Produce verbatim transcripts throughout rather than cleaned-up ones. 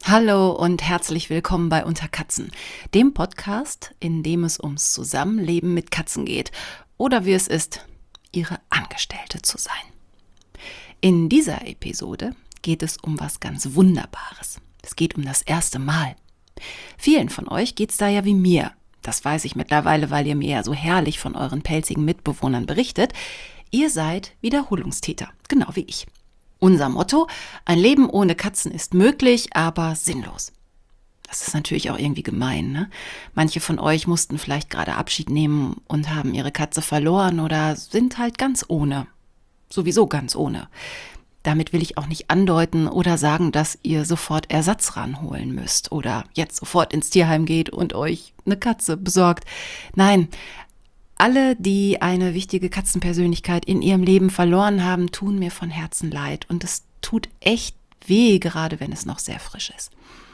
Hallo und herzlich willkommen bei Unter Katzen, dem Podcast, in dem es ums Zusammenleben mit Katzen geht oder wie es ist, ihre Angestellte zu sein. In dieser Episode geht es um was ganz Wunderbares. Es geht um das erste Mal. Vielen von euch geht es da ja wie mir. Das weiß ich mittlerweile, weil ihr mir ja so herrlich von euren pelzigen Mitbewohnern berichtet. Ihr seid Wiederholungstäter, genau wie ich. Unser Motto: Ein Leben ohne Katzen ist möglich, aber sinnlos. Das ist natürlich auch irgendwie gemein, ne? Manche von euch mussten vielleicht gerade Abschied nehmen und haben ihre Katze verloren oder sind halt ganz ohne. Sowieso ganz ohne. Damit will ich auch nicht andeuten oder sagen, dass ihr sofort Ersatz ranholen müsst oder jetzt sofort ins Tierheim geht und euch eine Katze besorgt. Nein, alle, die eine wichtige Katzenpersönlichkeit in ihrem Leben verloren haben, tun mir von Herzen leid. Und es tut echt weh, gerade wenn es noch sehr frisch ist.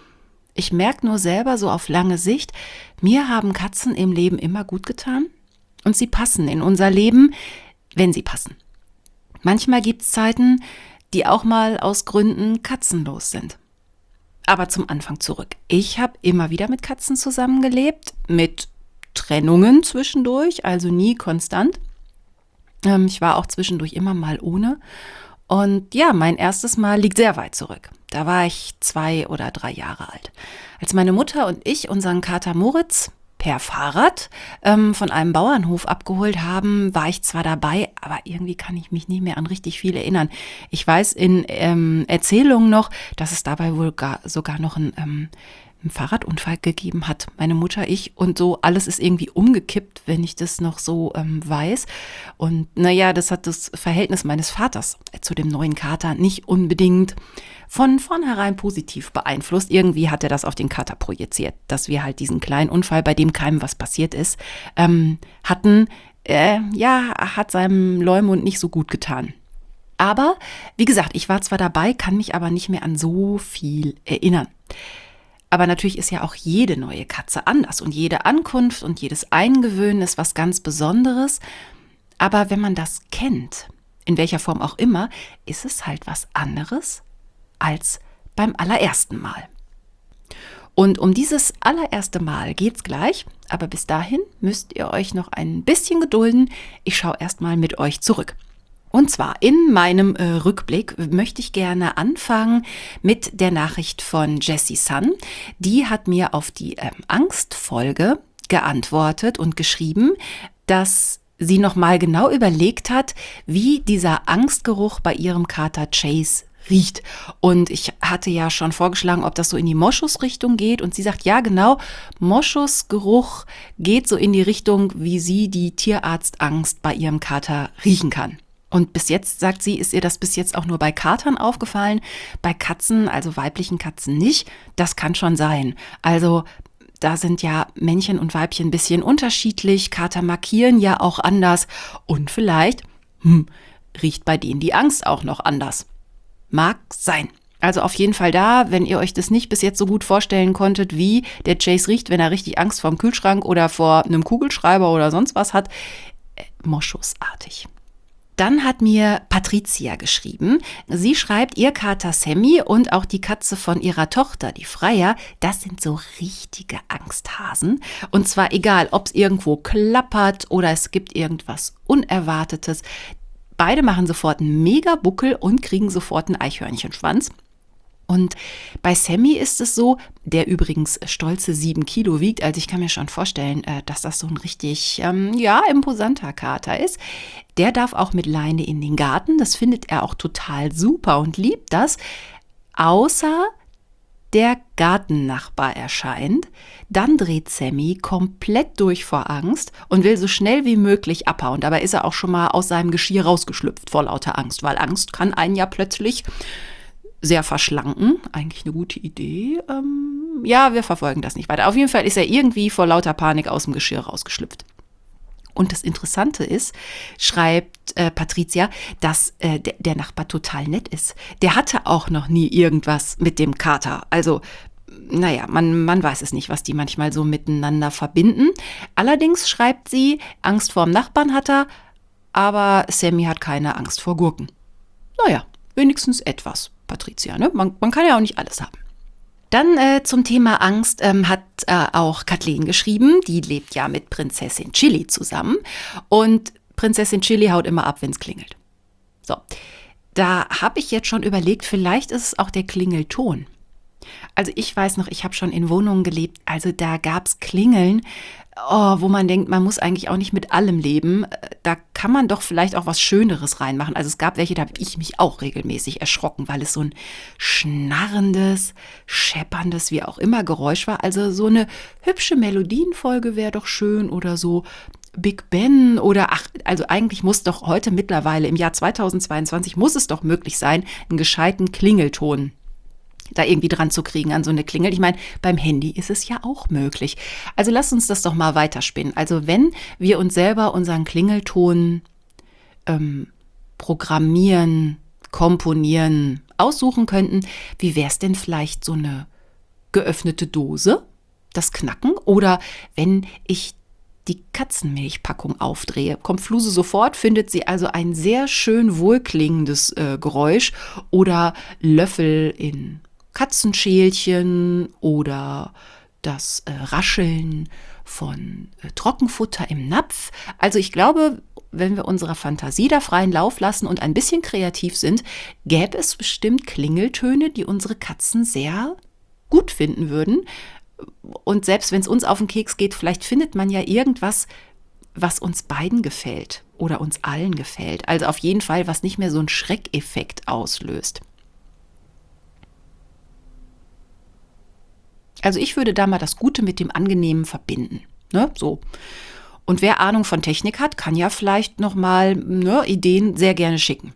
Ich merke nur selber so auf lange Sicht, mir haben Katzen im Leben immer gut getan. Und sie passen in unser Leben, wenn sie passen. Manchmal gibt es Zeiten, die auch mal aus Gründen katzenlos sind. Aber zum Anfang zurück. Ich habe immer wieder mit Katzen zusammengelebt, mit Trennungen zwischendurch, also nie konstant. Ähm, ich war auch zwischendurch immer mal ohne. Und ja, mein erstes Mal liegt sehr weit zurück. Da war ich zwei oder drei Jahre alt. Als meine Mutter und ich unseren Kater Moritz per Fahrrad ähm, von einem Bauernhof abgeholt haben, war ich zwar dabei, aber irgendwie kann ich mich nicht mehr an richtig viel erinnern. Ich weiß in ähm, Erzählungen noch, dass es dabei wohl gar, sogar noch ein ähm, einen Fahrradunfall gegeben hat, meine Mutter, ich und so, alles ist irgendwie umgekippt, wenn ich das noch so ähm, weiß. Und naja, das hat das Verhältnis meines Vaters zu dem neuen Kater nicht unbedingt von vornherein positiv beeinflusst. Irgendwie hat er das auf den Kater projiziert, dass wir halt diesen kleinen Unfall, bei dem keinem was passiert ist, ähm, hatten. Äh, ja, hat seinem Leumund nicht so gut getan. Aber, wie gesagt, ich war zwar dabei, kann mich aber nicht mehr an so viel erinnern. Aber natürlich ist ja auch jede neue Katze anders und jede Ankunft und jedes Eingewöhnen ist was ganz Besonderes. Aber wenn man das kennt, in welcher Form auch immer, ist es halt was anderes als beim allerersten Mal. Und um dieses allererste Mal geht's gleich, aber bis dahin müsst ihr euch noch ein bisschen gedulden. Ich schaue erst mal mit euch zurück. Und zwar in meinem äh, Rückblick möchte ich gerne anfangen mit der Nachricht von Jessie Sun. Die hat mir auf die ähm, Angstfolge geantwortet und geschrieben, dass sie nochmal genau überlegt hat, wie dieser Angstgeruch bei ihrem Kater Chase riecht. Und ich hatte ja schon vorgeschlagen, ob das so in die Moschusrichtung geht. Und sie sagt, ja genau, Moschusgeruch geht so in die Richtung, wie sie die Tierarztangst bei ihrem Kater riechen kann. Und bis jetzt, sagt sie, ist ihr das bis jetzt auch nur bei Katern aufgefallen, bei Katzen, also weiblichen Katzen nicht. Das kann schon sein. Also da sind ja Männchen und Weibchen ein bisschen unterschiedlich. Kater markieren ja auch anders. Und vielleicht hm, riecht bei denen die Angst auch noch anders. Mag sein. Also auf jeden Fall da, wenn ihr euch das nicht bis jetzt so gut vorstellen konntet, wie der Chase riecht, wenn er richtig Angst vor dem Kühlschrank oder vor einem Kugelschreiber oder sonst was hat, äh, moschusartig. Dann hat mir Patricia geschrieben. Sie schreibt, ihr Kater Sammy und auch die Katze von ihrer Tochter, die Freya, das sind so richtige Angsthasen. Und zwar egal, ob es irgendwo klappert oder es gibt irgendwas Unerwartetes. Beide machen sofort einen Mega-Buckel und kriegen sofort einen Eichhörnchenschwanz. Und bei Sammy ist es so, der übrigens stolze sieben Kilo wiegt, also ich kann mir schon vorstellen, dass das so ein richtig, ähm, ja, imposanter Kater ist. Der darf auch mit Leine in den Garten, das findet er auch total super und liebt das, außer der Gartennachbar erscheint. Dann dreht Sammy komplett durch vor Angst und will so schnell wie möglich abhauen. Dabei ist er auch schon mal aus seinem Geschirr rausgeschlüpft vor lauter Angst, weil Angst kann einen ja plötzlich sehr verschlanken. Eigentlich eine gute Idee. Ähm, ja, wir verfolgen das nicht weiter. Auf jeden Fall ist er irgendwie vor lauter Panik aus dem Geschirr rausgeschlüpft. Und das Interessante ist, schreibt äh, Patricia, dass äh, der, der Nachbar total nett ist. Der hatte auch noch nie irgendwas mit dem Kater. Also, naja, man, man weiß es nicht, was die manchmal so miteinander verbinden. Allerdings schreibt sie, Angst vor dem Nachbarn hat er, aber Sammy hat keine Angst vor Gurken. Naja, wenigstens etwas, Patricia, ne? Man, man kann ja auch nicht alles haben. Dann äh, zum Thema Angst ähm, hat äh, auch Kathleen geschrieben. Die lebt ja mit Prinzessin Chili zusammen. Und Prinzessin Chili haut immer ab, wenn es klingelt. So, da habe ich jetzt schon überlegt, vielleicht ist es auch der Klingelton. Also ich weiß noch, ich habe schon in Wohnungen gelebt, also da gab es Klingeln, oh, wo man denkt, man muss eigentlich auch nicht mit allem leben. Da kann man doch vielleicht auch was Schöneres reinmachen. Also es gab welche, da habe ich mich auch regelmäßig erschrocken, weil es so ein schnarrendes, schepperndes, wie auch immer Geräusch war. Also so eine hübsche Melodienfolge wäre doch schön oder so Big Ben oder ach, also eigentlich muss doch heute mittlerweile im Jahr zweitausendzweiundzwanzig muss es doch möglich sein, einen gescheiten Klingelton da irgendwie dran zu kriegen an so eine Klingel. Ich meine, beim Handy ist es ja auch möglich. Also lasst uns das doch mal weiterspinnen. Also wenn wir uns selber unseren Klingelton ähm, programmieren, komponieren, aussuchen könnten, wie wäre es denn vielleicht so eine geöffnete Dose, das Knacken? Oder wenn ich die Katzenmilchpackung aufdrehe, kommt Fluse sofort, findet sie also ein sehr schön wohlklingendes äh, Geräusch oder Löffel in Katzenschälchen oder das äh, Rascheln von äh, Trockenfutter im Napf. Also ich glaube, wenn wir unserer Fantasie da freien Lauf lassen und ein bisschen kreativ sind, gäbe es bestimmt Klingeltöne, die unsere Katzen sehr gut finden würden. Und selbst wenn es uns auf den Keks geht, vielleicht findet man ja irgendwas, was uns beiden gefällt oder uns allen gefällt. Also auf jeden Fall, was nicht mehr so einen Schreckeffekt auslöst. Also ich würde da mal das Gute mit dem Angenehmen verbinden. Ne? So. Und wer Ahnung von Technik hat, kann ja vielleicht nochmal ne, Ideen sehr gerne schicken.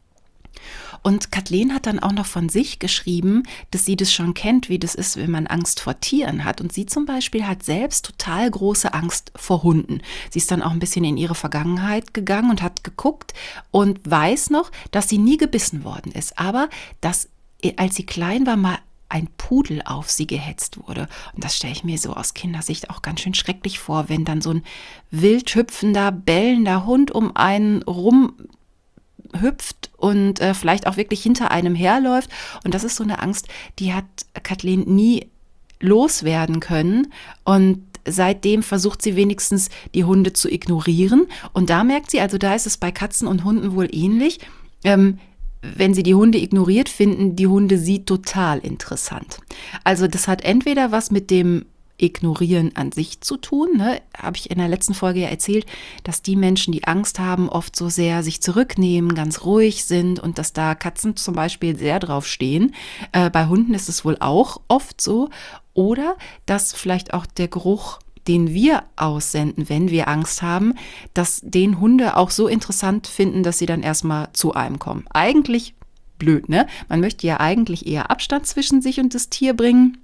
Und Kathleen hat dann auch noch von sich geschrieben, dass sie das schon kennt, wie das ist, wenn man Angst vor Tieren hat. Und sie zum Beispiel hat selbst total große Angst vor Hunden. Sie ist dann auch ein bisschen in ihre Vergangenheit gegangen und hat geguckt und weiß noch, dass sie nie gebissen worden ist. Aber dass, als sie klein war, mal ein Pudel auf sie gehetzt wurde. Und das stelle ich mir so aus Kindersicht auch ganz schön schrecklich vor, wenn dann so ein wild hüpfender, bellender Hund um einen rum hüpft und äh, vielleicht auch wirklich hinter einem herläuft. Und das ist so eine Angst, die hat Kathleen nie loswerden können. Und seitdem versucht sie wenigstens, die Hunde zu ignorieren. Und da merkt sie, also da ist es bei Katzen und Hunden wohl ähnlich, ähm, wenn sie die Hunde ignoriert, finden die Hunde sie total interessant. Also das hat entweder was mit dem Ignorieren an sich zu tun. Ne? Habe ich in der letzten Folge ja erzählt, dass die Menschen, die Angst haben, oft so sehr sich zurücknehmen, ganz ruhig sind und dass da Katzen zum Beispiel sehr drauf stehen. Äh, bei Hunden ist es wohl auch oft so. Oder dass vielleicht auch der Geruch, den wir aussenden, wenn wir Angst haben, dass den Hunde auch so interessant finden, dass sie dann erstmal zu einem kommen. Eigentlich blöd, ne? Man möchte ja eigentlich eher Abstand zwischen sich und das Tier bringen.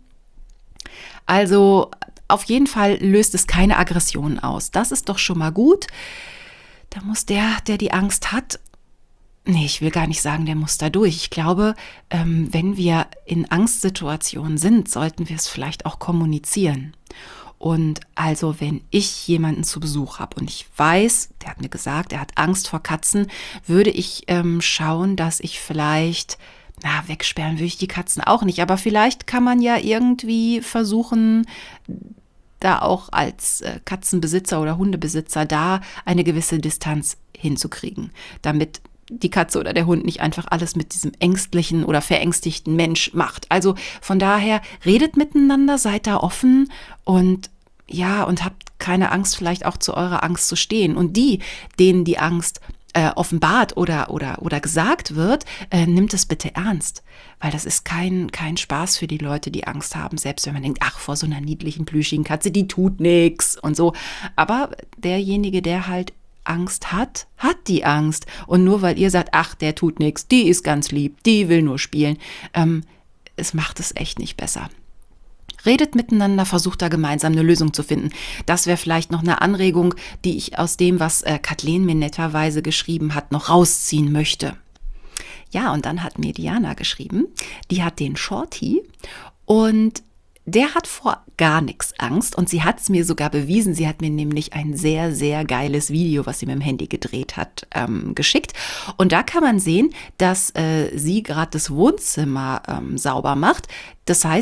Also auf jeden Fall löst es keine Aggression aus. Das ist doch schon mal gut. Da muss der, der die Angst hat, nee, ich will gar nicht sagen, der muss da durch. Ich glaube, ähm, wenn wir in Angstsituationen sind, sollten wir es vielleicht auch kommunizieren. Und also wenn ich jemanden zu Besuch habe und ich weiß, der hat mir gesagt, er hat Angst vor Katzen, würde ich ähm, schauen, dass ich vielleicht, na, wegsperren würde ich die Katzen auch nicht, aber vielleicht kann man ja irgendwie versuchen, da auch als äh, Katzenbesitzer oder Hundebesitzer da eine gewisse Distanz hinzukriegen, damit die Katze oder der Hund nicht einfach alles mit diesem ängstlichen oder verängstigten Mensch macht. Also von daher, redet miteinander, seid da offen und ja, und habt keine Angst, vielleicht auch zu eurer Angst zu stehen. Und die, denen die Angst äh, offenbart oder, oder, oder gesagt wird, äh, nimmt es bitte ernst. Weil das ist kein, kein Spaß für die Leute, die Angst haben, selbst wenn man denkt, ach, vor so einer niedlichen, plüschigen Katze, die tut nichts und so. Aber derjenige, der halt Angst hat, hat die Angst. Und nur weil ihr sagt, ach, der tut nichts, die ist ganz lieb, die will nur spielen, ähm, es macht es echt nicht besser. Redet miteinander, versucht da gemeinsam eine Lösung zu finden. Das wäre vielleicht noch eine Anregung, die ich aus dem, was äh, Kathleen mir netterweise geschrieben hat, noch rausziehen möchte. Ja, und dann hat mir Diana geschrieben, die hat den Shorty und der hat vor gar nichts Angst und sie hat es mir sogar bewiesen. Sie hat mir nämlich ein sehr, sehr geiles Video, was sie mit dem Handy gedreht hat, ähm, geschickt. Und da kann man sehen, dass äh, sie gerade das Wohnzimmer ähm, sauber macht. Das heißt,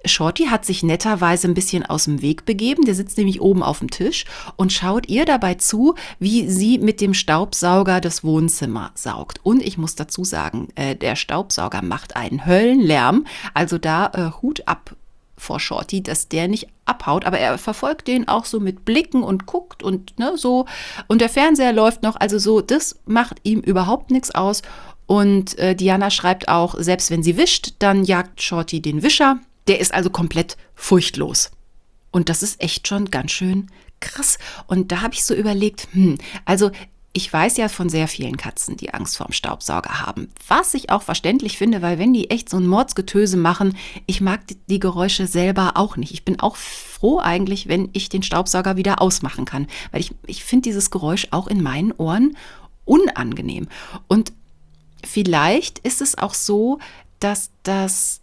Shorty hat sich netterweise ein bisschen aus dem Weg begeben. Der sitzt nämlich oben auf dem Tisch und schaut ihr dabei zu, wie sie mit dem Staubsauger das Wohnzimmer saugt. Und ich muss dazu sagen, äh, der Staubsauger macht einen Höllenlärm. Also da äh, Hut ab vor Shorty, dass der nicht abhaut. Aber er verfolgt den auch so mit Blicken und guckt und ne, so. Und der Fernseher läuft noch. Also so, das macht ihm überhaupt nichts aus. Und äh, Diana schreibt auch, selbst wenn sie wischt, dann jagt Shorty den Wischer. Der ist also komplett furchtlos. Und das ist echt schon ganz schön krass. Und da habe ich so überlegt, hm, also ich weiß ja von sehr vielen Katzen, die Angst vorm Staubsauger haben. Was ich auch verständlich finde, weil wenn die echt so ein Mordsgetöse machen, ich mag die, die Geräusche selber auch nicht. Ich bin auch froh eigentlich, wenn ich den Staubsauger wieder ausmachen kann. Weil ich, ich finde dieses Geräusch auch in meinen Ohren unangenehm. Und vielleicht ist es auch so, dass das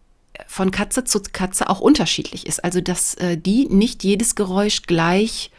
von Katze zu Katze auch unterschiedlich ist. Also, dass äh, die nicht jedes Geräusch gleich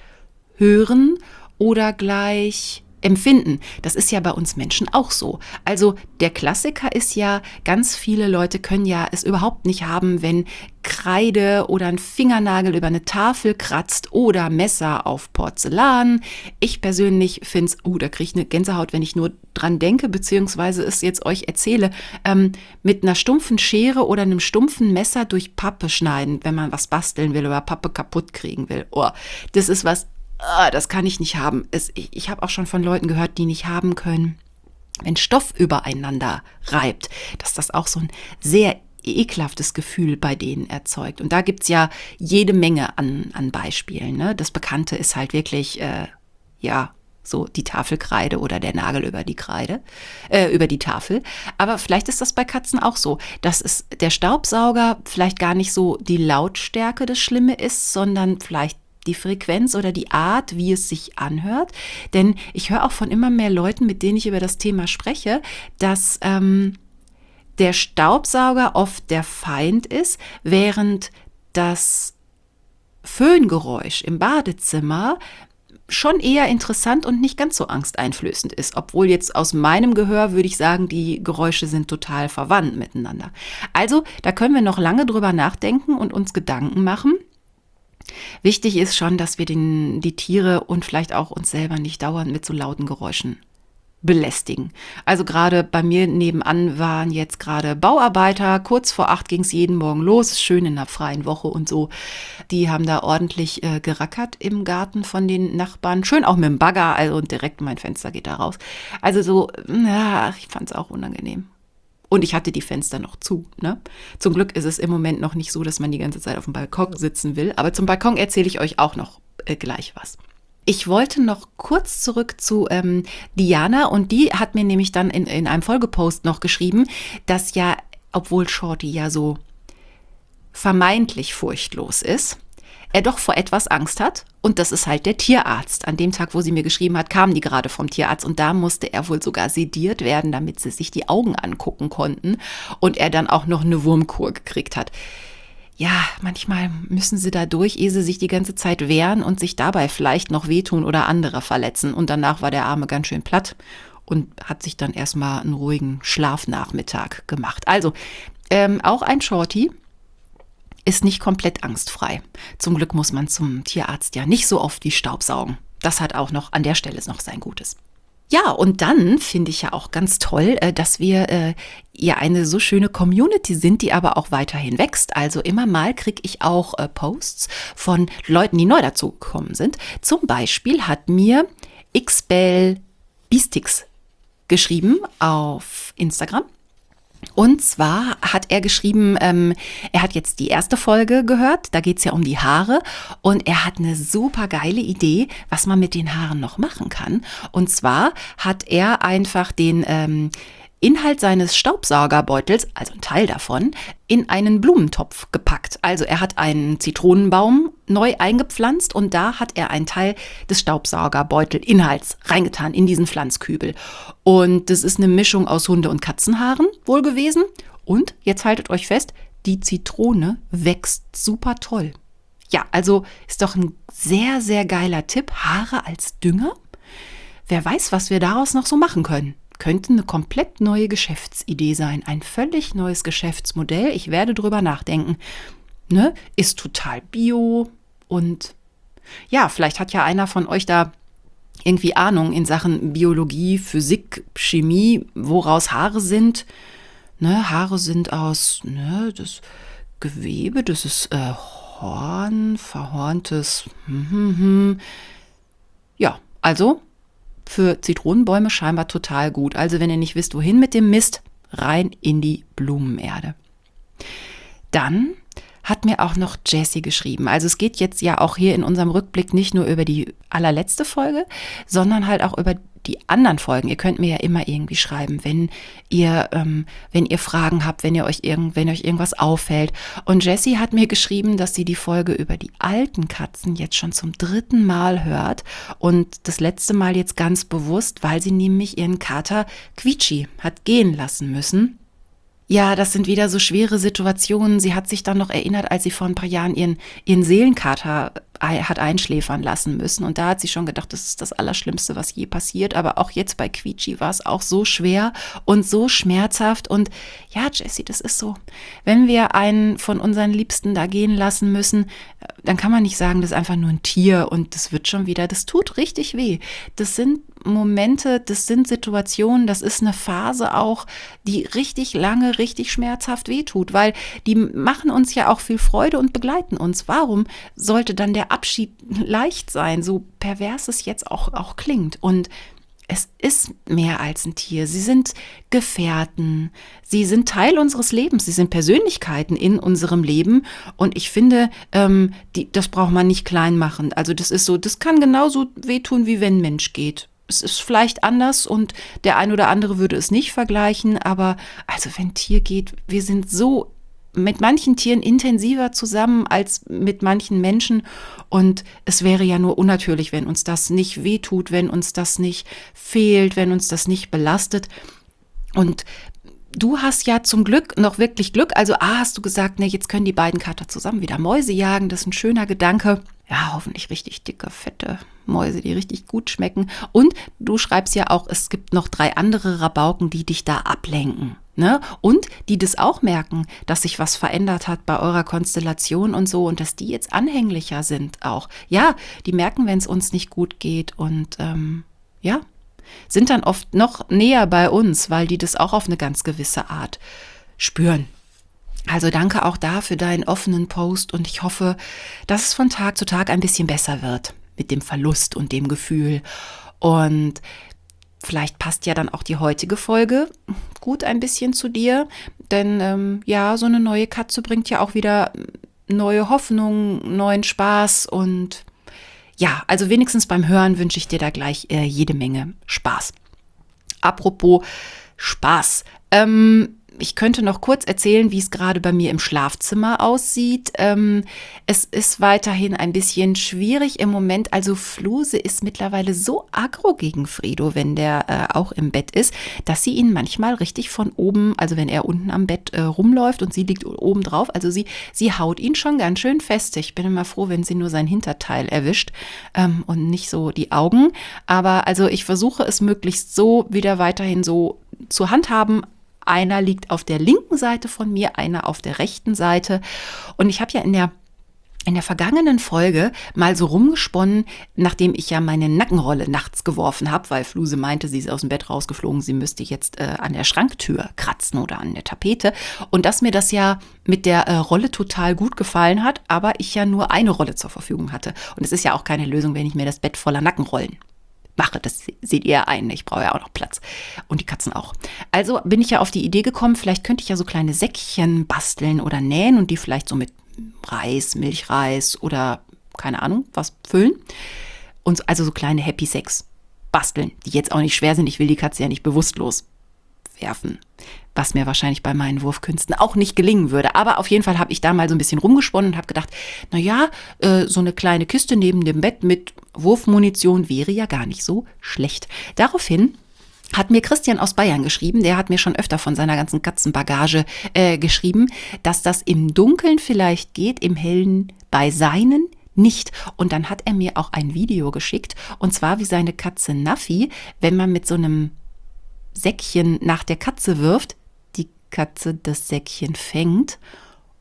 hören oder gleich empfinden. Das ist ja bei uns Menschen auch so. Also der Klassiker ist ja, ganz viele Leute können ja es überhaupt nicht haben, wenn Kreide oder ein Fingernagel über eine Tafel kratzt oder Messer auf Porzellan. Ich persönlich finde es, uh, da kriege ich eine Gänsehaut, wenn ich nur dran denke, beziehungsweise es jetzt euch erzähle, ähm, mit einer stumpfen Schere oder einem stumpfen Messer durch Pappe schneiden, wenn man was basteln will oder Pappe kaputt kriegen will. Oh, das ist was, ah, das kann ich nicht haben. Es, ich ich habe auch schon von Leuten gehört, die nicht haben können, wenn Stoff übereinander reibt, dass das auch so ein sehr ekelhaftes Gefühl bei denen erzeugt. Und da gibt es ja jede Menge an, an Beispielen. Ne? Das Bekannte ist halt wirklich, äh, ja, so die Tafelkreide oder der Nagel über die Kreide, äh, über die Tafel. Aber vielleicht ist das bei Katzen auch so, dass es der Staubsauger vielleicht gar nicht so die Lautstärke das Schlimme ist, sondern vielleicht die Frequenz oder die Art, wie es sich anhört. Denn ich höre auch von immer mehr Leuten, mit denen ich über das Thema spreche, dass ähm, der Staubsauger oft der Feind ist, während das Föhngeräusch im Badezimmer schon eher interessant und nicht ganz so angsteinflößend ist. Obwohl jetzt aus meinem Gehör würde ich sagen, die Geräusche sind total verwandt miteinander. Also da können wir noch lange drüber nachdenken und uns Gedanken machen. Wichtig ist schon, dass wir den, die Tiere und vielleicht auch uns selber nicht dauernd mit so lauten Geräuschen belästigen. Also gerade bei mir nebenan waren jetzt gerade Bauarbeiter. Kurz vor acht ging es jeden Morgen los, schön in einer freien Woche und so. Die haben da ordentlich äh, gerackert im Garten von den Nachbarn. Schön auch mit dem Bagger, also direkt mein Fenster geht da raus. Also so, ja, ich fand es auch unangenehm. Und ich hatte die Fenster noch zu. Ne? Zum Glück ist es im Moment noch nicht so, dass man die ganze Zeit auf dem Balkon sitzen will. Aber zum Balkon erzähle ich euch auch noch äh, gleich was. Ich wollte noch kurz zurück zu ähm, Diana. Und die hat mir nämlich dann in, in einem Folgepost noch geschrieben, dass ja, obwohl Shorty ja so vermeintlich furchtlos ist, er doch vor etwas Angst hat. Und das ist halt der Tierarzt. An dem Tag, wo sie mir geschrieben hat, kamen die gerade vom Tierarzt. Und da musste er wohl sogar sediert werden, damit sie sich die Augen angucken konnten. Und er dann auch noch eine Wurmkur gekriegt hat. Ja, manchmal müssen sie da durch, ehe sie sich die ganze Zeit wehren und sich dabei vielleicht noch wehtun oder andere verletzen. Und danach war der Arme ganz schön platt und hat sich dann erstmal einen ruhigen Schlafnachmittag gemacht. Also, ähm, auch ein Shorty ist nicht komplett angstfrei. Zum Glück muss man zum Tierarzt ja nicht so oft wie Staubsaugen. Das hat auch noch an der Stelle noch sein Gutes. Ja, und dann finde ich ja auch ganz toll, dass wir äh, ja eine so schöne Community sind, die aber auch weiterhin wächst. Also immer mal kriege ich auch äh, Posts von Leuten, die neu dazugekommen sind. Zum Beispiel hat mir Xbel Beastix geschrieben auf Instagram. Und zwar hat er geschrieben, ähm, er hat jetzt die erste Folge gehört, da geht es ja um die Haare und er hat eine super geile Idee, was man mit den Haaren noch machen kann. Und zwar hat er einfach den ähm, Inhalt seines Staubsaugerbeutels, also ein Teil davon, in einen Blumentopf gepackt. Also er hat einen Zitronenbaum neu eingepflanzt und da hat er einen Teil des Staubsaugerbeutelinhalts reingetan in diesen Pflanzkübel. Und das ist eine Mischung aus Hunde- und Katzenhaaren wohl gewesen. Und jetzt haltet euch fest, die Zitrone wächst super toll. Ja, also ist doch ein sehr, sehr geiler Tipp. Haare als Dünger? Wer weiß, was wir daraus noch so machen können. Könnte eine komplett neue Geschäftsidee sein. Ein völlig neues Geschäftsmodell. Ich werde drüber nachdenken. ne, ist total bio und ja, vielleicht hat ja einer von euch da irgendwie Ahnung in Sachen Biologie, Physik, Chemie, woraus Haare sind. Ne, Haare sind aus ne, das Gewebe, das ist äh, Horn, verhorntes. Hm, hm, hm. Ja, also für Zitronenbäume scheinbar total gut. Also wenn ihr nicht wisst, wohin mit dem Mist, rein in die Blumenerde. Dann hat mir auch noch Jessie geschrieben. Also es geht jetzt ja auch hier in unserem Rückblick nicht nur über die allerletzte Folge, sondern halt auch über die anderen Folgen. Ihr könnt mir ja immer irgendwie schreiben, wenn ihr, ähm, wenn ihr Fragen habt, wenn ihr euch irgend, wenn euch irgendwas auffällt. Und Jessie hat mir geschrieben, dass sie die Folge über die alten Katzen jetzt schon zum dritten Mal hört. Und das letzte Mal jetzt ganz bewusst, weil sie nämlich ihren Kater Quietschi hat gehen lassen müssen. Ja, das sind wieder so schwere Situationen. Sie hat sich dann noch erinnert, als sie vor ein paar Jahren ihren, ihren Seelenkater hat einschläfern lassen müssen. Und da hat sie schon gedacht, das ist das Allerschlimmste, was je passiert. Aber auch jetzt bei Quietschi war es auch so schwer und so schmerzhaft. Und ja, Jessie, das ist so. Wenn wir einen von unseren Liebsten da gehen lassen müssen, dann kann man nicht sagen, das ist einfach nur ein Tier und das wird schon wieder, das tut richtig weh. Das sind Momente, das sind Situationen, das ist eine Phase auch, die richtig lange, richtig schmerzhaft wehtut, weil die machen uns ja auch viel Freude und begleiten uns. Warum sollte dann der Abschied leicht sein, so pervers es jetzt auch, auch klingt? Und es ist mehr als ein Tier. Sie sind Gefährten. Sie sind Teil unseres Lebens. Sie sind Persönlichkeiten in unserem Leben. Und ich finde, ähm, die, das braucht man nicht klein machen. Also das ist so, das kann genauso wehtun, wie wenn ein Mensch geht. Es ist vielleicht anders und der ein oder andere würde es nicht vergleichen. Aber also wenn ein Tier geht, wir sind so mit manchen Tieren intensiver zusammen als mit manchen Menschen und es wäre ja nur unnatürlich, wenn uns das nicht wehtut, wenn uns das nicht fehlt, wenn uns das nicht belastet. Und du hast ja zum Glück noch wirklich Glück, also A, hast du gesagt, ne, jetzt können die beiden Kater zusammen wieder Mäuse jagen, das ist ein schöner Gedanke. Ja, hoffentlich richtig dicke, fette Mäuse, die richtig gut schmecken. Und du schreibst ja auch, es gibt noch drei andere Rabauken, die dich da ablenken. Ne? Und die das auch merken, dass sich was verändert hat bei eurer Konstellation und so und dass die jetzt anhänglicher sind auch. Ja, die merken, wenn es uns nicht gut geht und ähm, ja, sind dann oft noch näher bei uns, weil die das auch auf eine ganz gewisse Art spüren. Also danke auch da für deinen offenen Post und ich hoffe, dass es von Tag zu Tag ein bisschen besser wird mit dem Verlust und dem Gefühl. Und vielleicht passt ja dann auch die heutige Folge gut ein bisschen zu dir, denn ähm, ja, so eine neue Katze bringt ja auch wieder neue Hoffnung, neuen Spaß und ja, also wenigstens beim Hören wünsche ich dir da gleich äh, jede Menge Spaß. Apropos Spaß, ähm, ich könnte noch kurz erzählen, wie es gerade bei mir im Schlafzimmer aussieht. Ähm, es ist weiterhin ein bisschen schwierig im Moment. Also Fluse ist mittlerweile so aggro gegen Fredo, wenn der äh, auch im Bett ist, dass sie ihn manchmal richtig von oben, also wenn er unten am Bett äh, rumläuft und sie liegt oben drauf, also sie, sie haut ihn schon ganz schön fest. Ich bin immer froh, wenn sie nur sein Hinterteil erwischt ähm, und nicht so die Augen. Aber also ich versuche es möglichst so wieder weiterhin so zu handhaben. Einer liegt auf der linken Seite von mir, einer auf der rechten Seite. Und ich habe ja in der, in der vergangenen Folge mal so rumgesponnen, nachdem ich ja meine Nackenrolle nachts geworfen habe, weil Fluse meinte, sie ist aus dem Bett rausgeflogen, sie müsste jetzt äh, an der Schranktür kratzen oder an der Tapete. Und dass mir das ja mit der äh, Rolle total gut gefallen hat, aber ich ja nur eine Rolle zur Verfügung hatte. Und es ist ja auch keine Lösung, wenn ich mir das Bett voller Nackenrollen mache, das seht ihr ein, ich brauche ja auch noch Platz und die Katzen auch. Also bin ich ja auf die Idee gekommen, vielleicht könnte ich ja so kleine Säckchen basteln oder nähen und die vielleicht so mit Reis, Milchreis oder keine Ahnung, was füllen und also so kleine Happy Sacks basteln, die jetzt auch nicht schwer sind, ich will die Katze ja nicht bewusstlos werfen, was mir wahrscheinlich bei meinen Wurfkünsten auch nicht gelingen würde. Aber auf jeden Fall habe ich da mal so ein bisschen rumgesponnen und habe gedacht, naja, äh, so eine kleine Kiste neben dem Bett mit Wurfmunition wäre ja gar nicht so schlecht. Daraufhin hat mir Christian aus Bayern geschrieben, der hat mir schon öfter von seiner ganzen Katzenbagage äh, geschrieben, dass das im Dunkeln vielleicht geht, im Hellen bei seinen nicht. Und dann hat er mir auch ein Video geschickt, und zwar wie seine Katze Naffi, wenn man mit so einem Säckchen nach der Katze wirft, die Katze das Säckchen fängt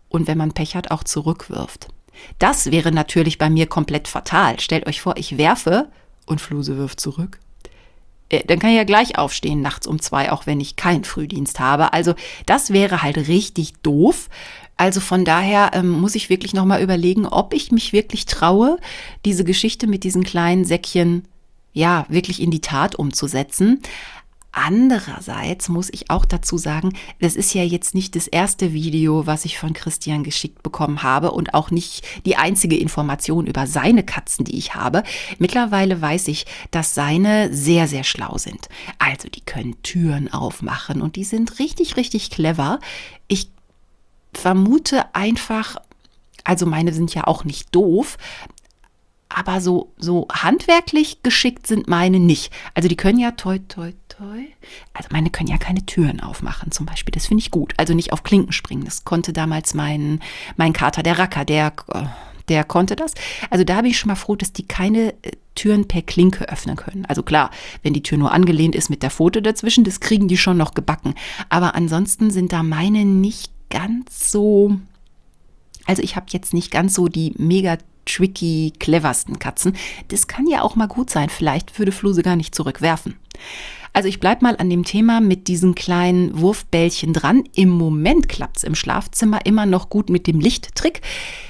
und wenn man Pech hat, auch zurückwirft. Das wäre natürlich bei mir komplett fatal. Stellt euch vor, ich werfe und Fluse wirft zurück. Dann kann ich ja gleich aufstehen nachts um zwei, auch wenn ich keinen Frühdienst habe. Also das wäre halt richtig doof. Also von daher ähm, muss ich wirklich nochmal überlegen, ob ich mich wirklich traue, diese Geschichte mit diesen kleinen Säckchen ja wirklich in die Tat umzusetzen. Andererseits muss ich auch dazu sagen, das ist ja jetzt nicht das erste Video, was ich von Christian geschickt bekommen habe und auch nicht die einzige Information über seine Katzen, die ich habe. Mittlerweile weiß ich, dass seine sehr, sehr schlau sind. Also die können Türen aufmachen und die sind richtig, richtig clever. Ich vermute einfach, also meine sind ja auch nicht doof, aber so, so handwerklich geschickt sind meine nicht. Also die können ja toi, toi, toi. Also meine können ja keine Türen aufmachen zum Beispiel. Das finde ich gut. Also nicht auf Klinken springen. Das konnte damals mein, mein Kater, der Racker, der, der konnte das. Also da bin ich schon mal froh, dass die keine Türen per Klinke öffnen können. Also klar, wenn die Tür nur angelehnt ist mit der Pfote dazwischen, das kriegen die schon noch gebacken. Aber ansonsten sind da meine nicht ganz so, also ich habe jetzt nicht ganz so die mega tricky, cleversten Katzen. Das kann ja auch mal gut sein. Vielleicht würde Fluse gar nicht zurückwerfen. Also ich bleibe mal an dem Thema mit diesen kleinen Wurfbällchen dran. Im Moment klappt es im Schlafzimmer immer noch gut mit dem Lichttrick.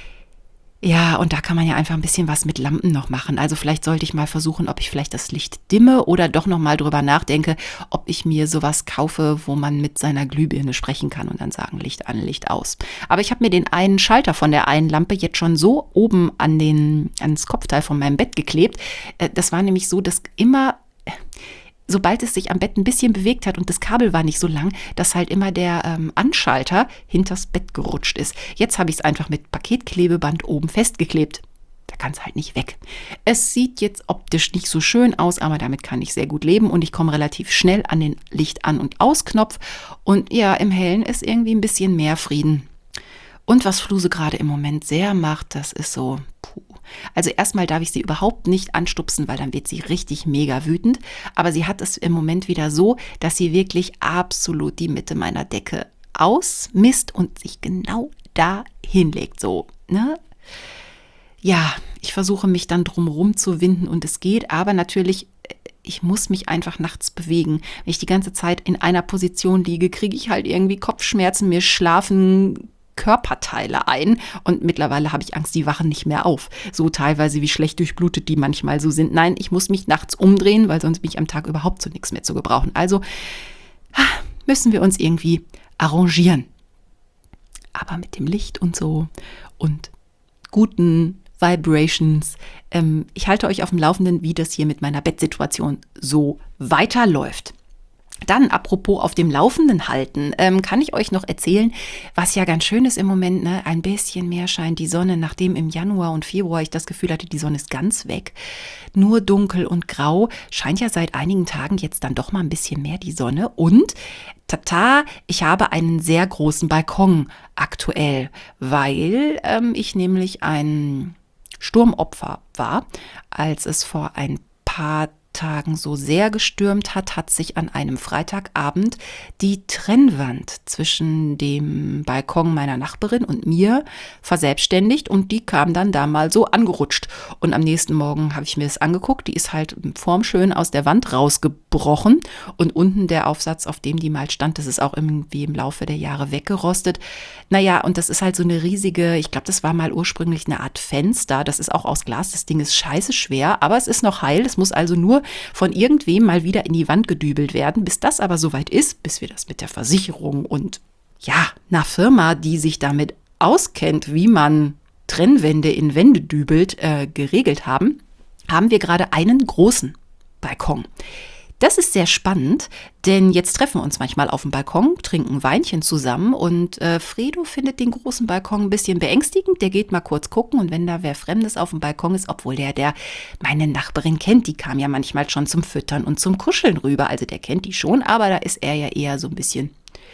Ja, und da kann man ja einfach ein bisschen was mit Lampen noch machen. Also vielleicht sollte ich mal versuchen, ob ich vielleicht das Licht dimme oder doch noch mal drüber nachdenke, ob ich mir sowas kaufe, wo man mit seiner Glühbirne sprechen kann und dann sagen, Licht an, Licht aus. Aber ich habe mir den einen Schalter von der einen Lampe jetzt schon so oben an den, ans Kopfteil von meinem Bett geklebt. Das war nämlich so, dass immer, sobald es sich am Bett ein bisschen bewegt hat und das Kabel war nicht so lang, dass halt immer der ähm, Anschalter hinters Bett gerutscht ist. Jetzt habe ich es einfach mit Paketklebeband oben festgeklebt. Da kann es halt nicht weg. Es sieht jetzt optisch nicht so schön aus, aber damit kann ich sehr gut leben und ich komme relativ schnell an den Licht an- und Ausknopf. Und ja, im Hellen ist irgendwie ein bisschen mehr Frieden. Und was Fluse gerade im Moment sehr macht, das ist so, puh. Also erstmal darf ich sie überhaupt nicht anstupsen, weil dann wird sie richtig mega wütend. Aber sie hat es im Moment wieder so, dass sie wirklich absolut die Mitte meiner Decke ausmisst und sich genau da hinlegt. So, ne? Ja, ich versuche mich dann drumherum zu winden und es geht, aber natürlich, ich muss mich einfach nachts bewegen. Wenn ich die ganze Zeit in einer Position liege, kriege ich halt irgendwie Kopfschmerzen, mir schlafen Körperteile ein und mittlerweile habe ich Angst, die wachen nicht mehr auf. So teilweise, wie schlecht durchblutet die manchmal so sind. Nein, ich muss mich nachts umdrehen, weil sonst bin ich am Tag überhaupt zu nichts mehr zu gebrauchen. Also müssen wir uns irgendwie arrangieren. Aber mit dem Licht und so und guten Vibrations. Ähm, ich halte euch auf dem Laufenden, wie das hier mit meiner Bettsituation so weiterläuft. Dann, apropos auf dem Laufenden halten, ähm, kann ich euch noch erzählen, was ja ganz schön ist im Moment, ne? Ein bisschen mehr scheint die Sonne, nachdem im Januar und Februar ich das Gefühl hatte, die Sonne ist ganz weg. Nur dunkel und grau, scheint ja seit einigen Tagen jetzt dann doch mal ein bisschen mehr die Sonne. Und, tata, ich habe einen sehr großen Balkon aktuell, weil ähm, ich nämlich ein Sturmopfer war, als es vor ein paar Tagen so sehr gestürmt hat, hat sich an einem Freitagabend die Trennwand zwischen dem Balkon meiner Nachbarin und mir verselbstständigt und die kam dann da mal so angerutscht. Und am nächsten Morgen habe ich mir das angeguckt, die ist halt formschön aus der Wand rausgebrochen und unten der Aufsatz, auf dem die mal stand, das ist auch irgendwie im Laufe der Jahre weggerostet. Naja, und das ist halt so eine riesige, ich glaube, das war mal ursprünglich eine Art Fenster, das ist auch aus Glas, das Ding ist scheiße schwer, aber es ist noch heil, es muss also nur von irgendwem mal wieder in die Wand gedübelt werden. Bis das aber soweit ist, bis wir das mit der Versicherung und ja, einer Firma, die sich damit auskennt, wie man Trennwände in Wände dübelt, äh, geregelt haben, haben wir gerade einen großen Balkon. Das ist sehr spannend, denn jetzt treffen wir uns manchmal auf dem Balkon, trinken Weinchen zusammen und äh, Fredo findet den großen Balkon ein bisschen beängstigend. Der geht mal kurz gucken und wenn da wer Fremdes auf dem Balkon ist, obwohl der, der meine Nachbarin kennt, die kam ja manchmal schon zum Füttern und zum Kuscheln rüber. Also der kennt die schon, aber da ist er ja eher so ein bisschen,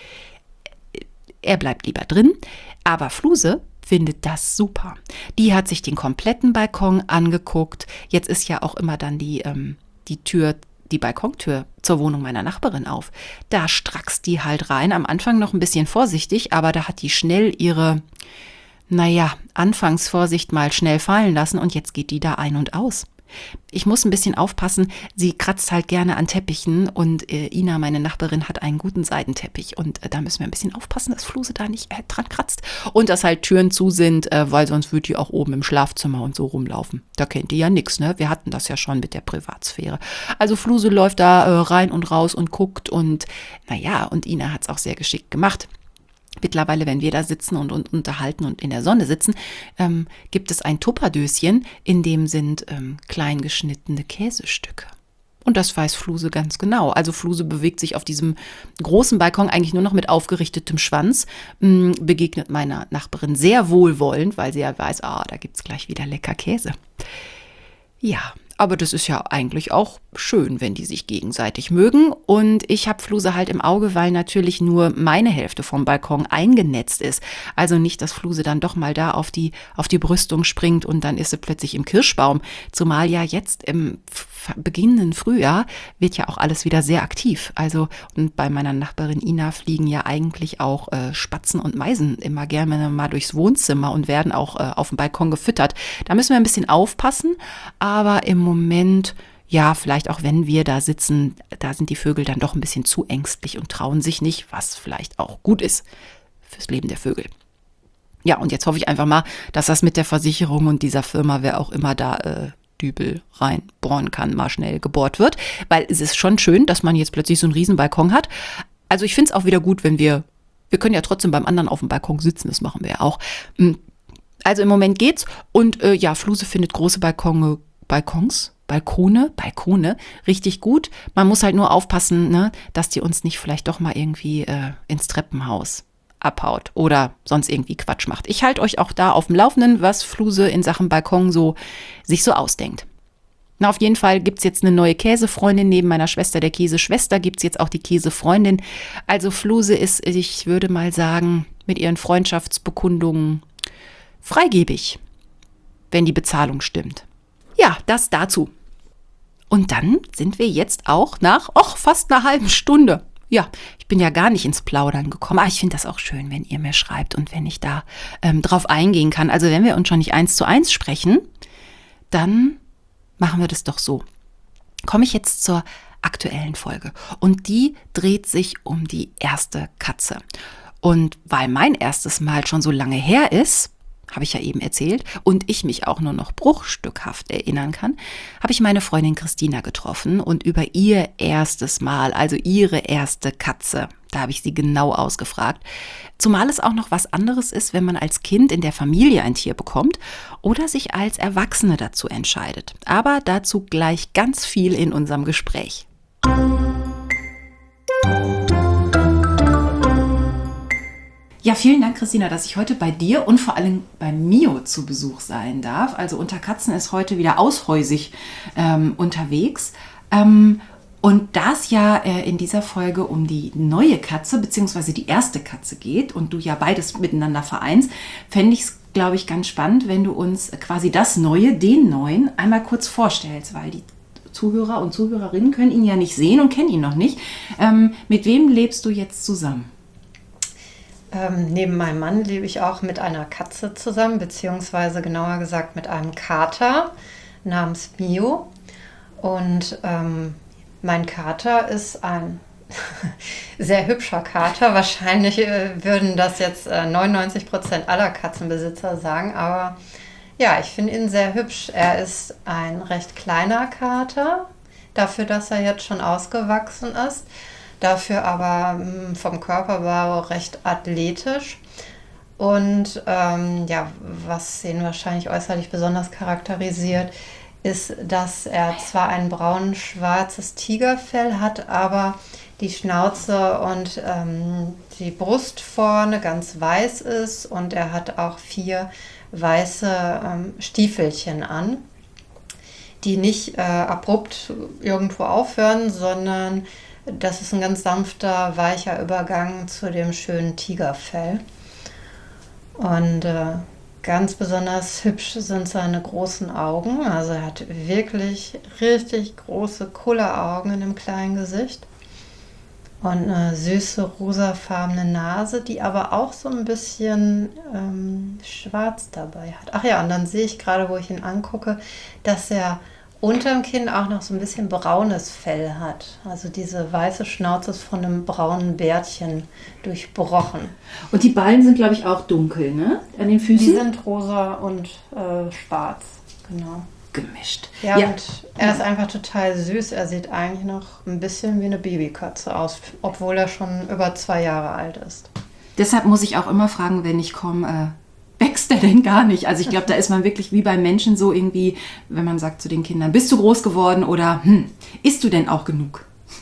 er bleibt lieber drin. Aber Fluse findet das super. Die hat sich den kompletten Balkon angeguckt. Jetzt ist ja auch immer dann die, ähm, die Tür die Balkontür zur Wohnung meiner Nachbarin auf. Da strackst die halt rein, am Anfang noch ein bisschen vorsichtig, aber da hat die schnell ihre, naja, Anfangsvorsicht mal schnell fallen lassen und jetzt geht die da ein und aus. Ich muss ein bisschen aufpassen, sie kratzt halt gerne an Teppichen und äh, Ina, meine Nachbarin, hat einen guten Seidenteppich und äh, da müssen wir ein bisschen aufpassen, dass Fluse da nicht äh, dran kratzt und dass halt Türen zu sind, äh, weil sonst würde die auch oben im Schlafzimmer und so rumlaufen. Da kennt die ja nichts, ne? Wir hatten das ja schon mit der Privatsphäre. Also Fluse läuft da äh, rein und raus und guckt und naja, und Ina hat es auch sehr geschickt gemacht. Mittlerweile, wenn wir da sitzen und uns unterhalten und in der Sonne sitzen, ähm, gibt es ein Tupperdöschen, in dem sind ähm, klein geschnittene Käsestücke. Und das weiß Fluse ganz genau. Also Fluse bewegt sich auf diesem großen Balkon eigentlich nur noch mit aufgerichtetem Schwanz, mh, begegnet meiner Nachbarin sehr wohlwollend, weil sie ja weiß, ah, da gibt es gleich wieder lecker Käse. Ja, aber das ist ja eigentlich auch schön, wenn die sich gegenseitig mögen. Und ich habe Fluse halt im Auge, weil natürlich nur meine Hälfte vom Balkon eingenetzt ist. Also nicht, dass Fluse dann doch mal da auf die, auf die Brüstung springt und dann ist sie plötzlich im Kirschbaum. Zumal ja jetzt im beginnenden Frühjahr wird ja auch alles wieder sehr aktiv. Also und bei meiner Nachbarin Ina fliegen ja eigentlich auch äh, Spatzen und Meisen immer gerne mal durchs Wohnzimmer und werden auch äh, auf dem Balkon gefüttert. Da müssen wir ein bisschen aufpassen, aber im Moment, ja, vielleicht auch wenn wir da sitzen, da sind die Vögel dann doch ein bisschen zu ängstlich und trauen sich nicht, was vielleicht auch gut ist fürs Leben der Vögel. Ja, und jetzt hoffe ich einfach mal, dass das mit der Versicherung und dieser Firma, wer auch immer da äh, Dübel reinbohren kann, mal schnell gebohrt wird. Weil es ist schon schön, dass man jetzt plötzlich so einen riesen Balkon hat. Also ich finde es auch wieder gut, wenn wir, wir können ja trotzdem beim anderen auf dem Balkon sitzen, das machen wir ja auch. Also im Moment geht's und äh, ja, Fluse findet große Balkone, Balkons, Balkone, Balkone richtig gut. Man muss halt nur aufpassen, ne, dass die uns nicht vielleicht doch mal irgendwie äh, ins Treppenhaus abhaut oder sonst irgendwie Quatsch macht. Ich halte euch auch da auf dem Laufenden, was Fluse in Sachen Balkon so sich so ausdenkt. Na, auf jeden Fall gibt es jetzt eine neue Käsefreundin. Neben meiner Schwester, der Käseschwester, gibt es jetzt auch die Käsefreundin. Also Fluse ist, ich würde mal sagen, mit ihren Freundschaftsbekundungen freigebig, wenn die Bezahlung stimmt. Ja, das dazu. Und dann sind wir jetzt auch nach, och, fast einer halben Stunde. Ja, ich bin ja gar nicht ins Plaudern gekommen. Aber ich finde das auch schön, wenn ihr mir schreibt und wenn ich da ähm, drauf eingehen kann. Also wenn wir uns schon nicht eins zu eins sprechen, dann machen wir das doch so. Komme ich jetzt zur aktuellen Folge. Und die dreht sich um die erste Katze. Und weil mein erstes Mal schon so lange her ist, habe ich ja eben erzählt, und ich mich auch nur noch bruchstückhaft erinnern kann, habe ich meine Freundin Christina getroffen und über ihr erstes Mal, also ihre erste Katze, da habe ich sie genau ausgefragt. Zumal es auch noch was anderes ist, wenn man als Kind in der Familie ein Tier bekommt oder sich als Erwachsene dazu entscheidet. Aber dazu gleich ganz viel in unserem Gespräch. Ja, vielen Dank, Christina, dass ich heute bei dir und vor allem bei Mio zu Besuch sein darf. Also Unter Katzen ist heute wieder aushäusig ähm, unterwegs. Ähm, und da es ja äh, in dieser Folge um die neue Katze bzw. die erste Katze geht und du ja beides miteinander vereinst, fände ich es, glaube ich, ganz spannend, wenn du uns quasi das Neue, den Neuen, einmal kurz vorstellst, weil die Zuhörer und Zuhörerinnen können ihn ja nicht sehen und kennen ihn noch nicht. Ähm, mit wem lebst du jetzt zusammen? Ähm, neben meinem Mann lebe ich auch mit einer Katze zusammen, beziehungsweise genauer gesagt mit einem Kater namens Mio. Und ähm, mein Kater ist ein sehr hübscher Kater. Wahrscheinlich äh, würden das jetzt äh, neunundneunzig Prozent aller Katzenbesitzer sagen, aber ja, ich finde ihn sehr hübsch. Er ist ein recht kleiner Kater, dafür, dass er jetzt schon ausgewachsen ist. Dafür aber mh, vom Körperbau recht athletisch. Und ähm, ja, was ihn wahrscheinlich äußerlich besonders charakterisiert, ist, dass er zwar ein braun-schwarzes Tigerfell hat, aber die Schnauze und ähm, die Brust vorne ganz weiß ist und er hat auch vier weiße ähm, Stiefelchen an, die nicht äh, abrupt irgendwo aufhören, sondern das ist ein ganz sanfter, weicher Übergang zu dem schönen Tigerfell. Und äh, ganz besonders hübsch sind seine großen Augen. Also er hat wirklich richtig große Kulleraugen in dem kleinen Gesicht. Und eine süße rosafarbene Nase, die aber auch so ein bisschen ähm, schwarz dabei hat. Ach ja, und dann sehe ich gerade, wo ich ihn angucke, dass er unterm Kinn auch noch so ein bisschen braunes Fell hat. Also diese weiße Schnauze ist von einem braunen Bärtchen durchbrochen. Und die Ballen sind, glaube ich, auch dunkel, ne? An den Füßen? Die sind rosa und äh, schwarz, genau. Gemischt. Ja, ja, und er ist einfach total süß. Er sieht eigentlich noch ein bisschen wie eine Babykatze aus, obwohl er schon über zwei Jahre alt ist. Deshalb muss ich auch immer fragen, wenn ich komme, äh, wächst der denn gar nicht? Also ich glaube, da ist man wirklich wie bei Menschen so irgendwie, wenn man sagt zu den Kindern, bist du groß geworden oder hm, isst du denn auch genug?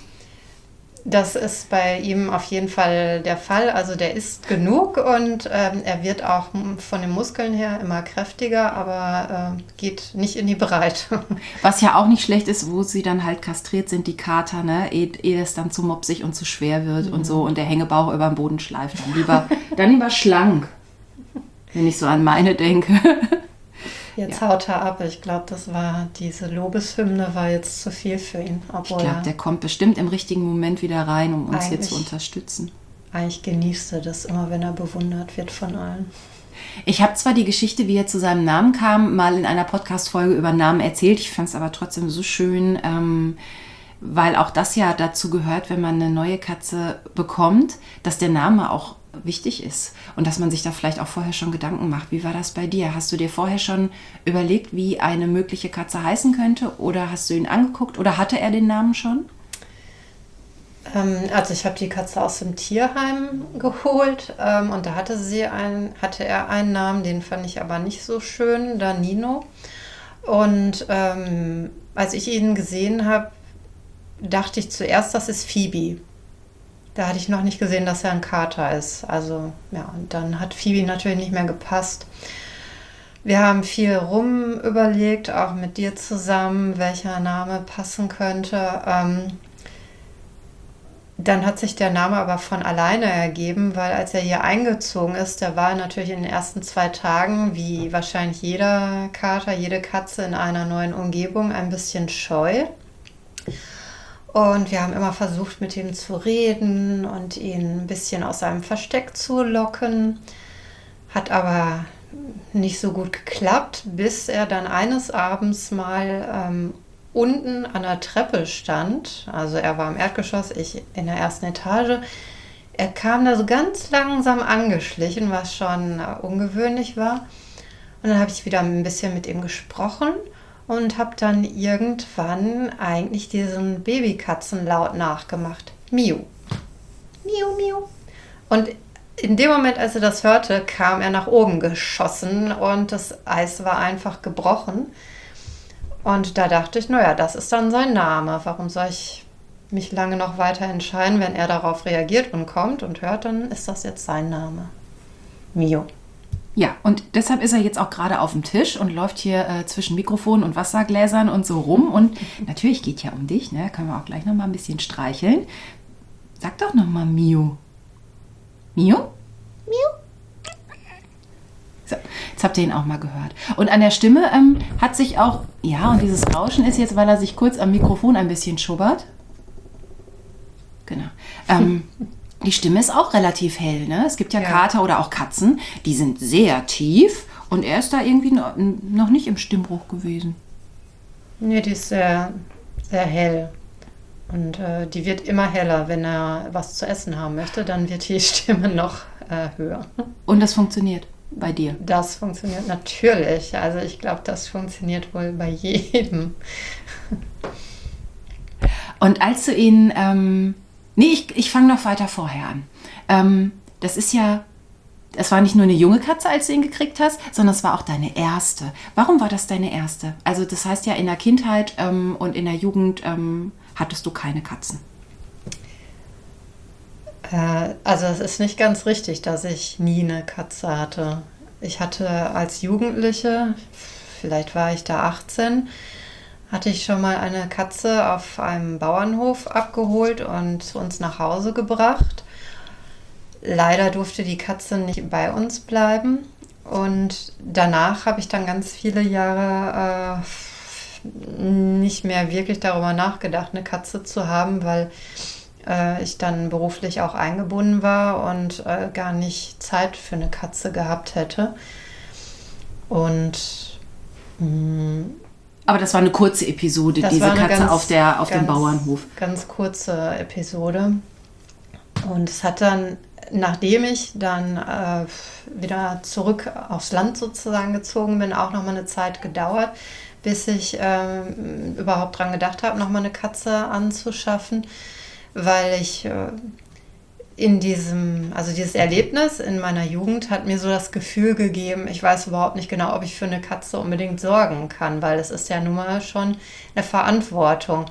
Das ist bei ihm auf jeden Fall der Fall. Also der isst genug und ähm, er wird auch von den Muskeln her immer kräftiger, aber äh, geht nicht in die Breite. Was ja auch nicht schlecht ist, wo sie dann halt kastriert sind, die Kater, ne? ehe, ehe es dann zu mopsig und zu schwer wird mhm. und so und der Hängebauch über den Boden schleift. Dann lieber, dann lieber schlank, wenn ich so an meine denke. Jetzt ja. haut er ab. Ich glaube, das war diese Lobeshymne war jetzt zu viel für ihn. Ich glaube, der kommt bestimmt im richtigen Moment wieder rein, um uns hier zu unterstützen. Eigentlich genießt er das immer, wenn er bewundert wird von allen. Ich habe zwar die Geschichte, wie er zu seinem Namen kam, mal in einer Podcast-Folge über Namen erzählt. Ich fand es aber trotzdem so schön, ähm, weil auch das ja dazu gehört, wenn man eine neue Katze bekommt, dass der Name auch wichtig ist und dass man sich da vielleicht auch vorher schon Gedanken macht. Wie war das bei dir? Hast du dir vorher schon überlegt, wie eine mögliche Katze heißen könnte oder hast du ihn angeguckt oder hatte er den Namen schon? Ähm, also ich habe die Katze aus dem Tierheim geholt ähm, und da hatte sie einen, hatte er einen Namen, den fand ich aber nicht so schön, Danino. Und ähm, als ich ihn gesehen habe, dachte ich zuerst, das ist Phoebe. Da hatte ich noch nicht gesehen, dass er ein Kater ist. Also ja, und dann hat Phoebe natürlich nicht mehr gepasst. Wir haben viel rum überlegt, auch mit dir zusammen, welcher Name passen könnte. Ähm, dann hat sich der Name aber von alleine ergeben, weil als er hier eingezogen ist, da war er natürlich in den ersten zwei Tagen, wie wahrscheinlich jeder Kater, jede Katze in einer neuen Umgebung, ein bisschen scheu. Und wir haben immer versucht, mit ihm zu reden und ihn ein bisschen aus seinem Versteck zu locken. Hat aber nicht so gut geklappt, bis er dann eines Abends mal ähm, unten an der Treppe stand. Also er war im Erdgeschoss, ich in der ersten Etage. Er kam da so ganz langsam angeschlichen, was schon äh, ungewöhnlich war. Und dann habe ich wieder ein bisschen mit ihm gesprochen. Und habe dann irgendwann eigentlich diesen Babykatzenlaut nachgemacht. Miu. Miu, miu. Und in dem Moment, als er das hörte, kam er nach oben geschossen und das Eis war einfach gebrochen. Und da dachte ich, naja, das ist dann sein Name. Warum soll ich mich lange noch weiter entscheiden, wenn er darauf reagiert und kommt und hört, dann ist das jetzt sein Name. Miu. Ja, und deshalb ist er jetzt auch gerade auf dem Tisch und läuft hier äh, zwischen Mikrofon und Wassergläsern und so rum. Und natürlich geht ja um dich, ne? Können wir auch gleich noch mal ein bisschen streicheln. Sag doch noch mal Miu. Miu? Miu? So, jetzt habt ihr ihn auch mal gehört. Und an der Stimme ähm, hat sich auch, ja, und dieses Rauschen ist jetzt, weil er sich kurz am Mikrofon ein bisschen schubbert. Genau. Ähm, Die Stimme ist auch relativ hell, ne? Es gibt ja, ja Kater oder auch Katzen, die sind sehr tief und er ist da irgendwie noch nicht im Stimmbruch gewesen. Nee, die ist sehr, sehr hell. Und äh, die wird immer heller, wenn er was zu essen haben möchte, dann wird die Stimme noch äh, höher. Und das funktioniert bei dir? Das funktioniert natürlich. Also ich glaube, das funktioniert wohl bei jedem. Und als du ihn... Ähm, Nee, ich, ich fange noch weiter vorher an. Ähm, das ist ja, es war nicht nur eine junge Katze, als du ihn gekriegt hast, sondern es war auch deine erste. Warum war das deine erste? Also das heißt ja, in der Kindheit ähm, und in der Jugend ähm, hattest du keine Katzen. Äh, also es ist nicht ganz richtig, dass ich nie eine Katze hatte. Ich hatte als Jugendliche, vielleicht war ich da achtzehn, hatte ich schon mal eine Katze auf einem Bauernhof abgeholt und zu uns nach Hause gebracht. Leider durfte die Katze nicht bei uns bleiben Und danach habe ich dann ganz viele Jahre äh, nicht mehr wirklich darüber nachgedacht, eine Katze zu haben, weil äh, ich dann beruflich auch eingebunden war und äh, gar nicht Zeit für eine Katze gehabt hätte. Und mh, aber das war eine kurze Episode, das diese war eine Katze ganz, auf, der, auf ganz, dem Bauernhof. Ganz kurze Episode. Und es hat dann, nachdem ich dann äh, wieder zurück aufs Land sozusagen gezogen bin, auch nochmal eine Zeit gedauert, bis ich äh, überhaupt dran gedacht habe, nochmal eine Katze anzuschaffen, weil ich äh, in diesem, also dieses Erlebnis in meiner Jugend hat mir so das Gefühl gegeben, ich weiß überhaupt nicht genau, ob ich für eine Katze unbedingt sorgen kann, weil es ist ja nun mal schon eine Verantwortung.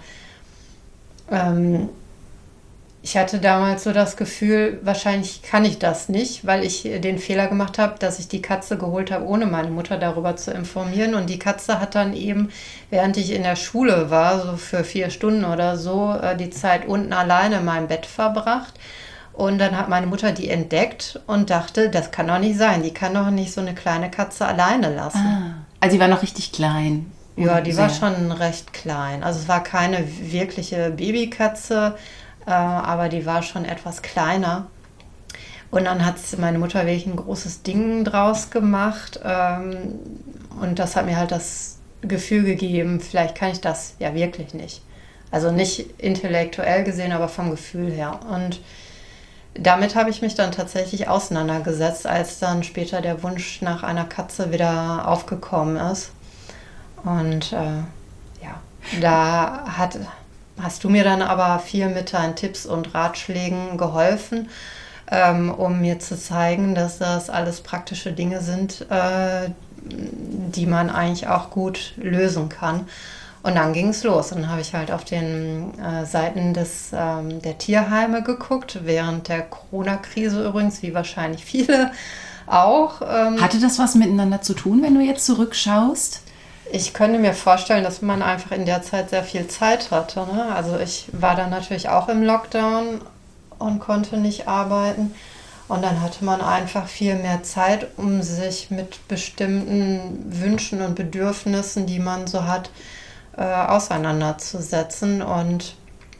Ähm, Ich hatte damals so das Gefühl, wahrscheinlich kann ich das nicht, weil ich den Fehler gemacht habe, dass ich die Katze geholt habe, ohne meine Mutter darüber zu informieren. Und die Katze hat dann eben, während ich in der Schule war, so für vier Stunden oder so, die Zeit unten alleine in meinem Bett verbracht. Und dann hat meine Mutter die entdeckt und dachte, das kann doch nicht sein. Die kann doch nicht so eine kleine Katze alleine lassen. Ah, also die war noch richtig klein. Ja, die sehr. war schon recht klein. Also es war keine wirkliche Babykatze, Äh, aber die war schon etwas kleiner. Und dann hat meine Mutter wirklich ein großes Ding draus gemacht. Ähm, und das hat mir halt das Gefühl gegeben, vielleicht kann ich das ja wirklich nicht. Also nicht intellektuell gesehen, aber vom Gefühl her. Und damit habe ich mich dann tatsächlich auseinandergesetzt, als dann später der Wunsch nach einer Katze wieder aufgekommen ist. Und äh, ja, da hat... hast du mir dann aber viel mit deinen Tipps und Ratschlägen geholfen, ähm, um mir zu zeigen, dass das alles praktische Dinge sind, äh, die man eigentlich auch gut lösen kann. Und dann ging es los. Und dann habe ich halt auf den äh, Seiten des, ähm, der Tierheime geguckt, während der Corona-Krise übrigens, wie wahrscheinlich viele auch. Ähm, Hatte das was miteinander zu tun, wenn du jetzt zurückschaust? Ich könnte mir vorstellen, dass man einfach in der Zeit sehr viel Zeit hatte. Ne? Also ich war dann natürlich auch im Lockdown und konnte nicht arbeiten. Und dann hatte man einfach viel mehr Zeit, um sich mit bestimmten Wünschen und Bedürfnissen, die man so hat, äh, auseinanderzusetzen. Und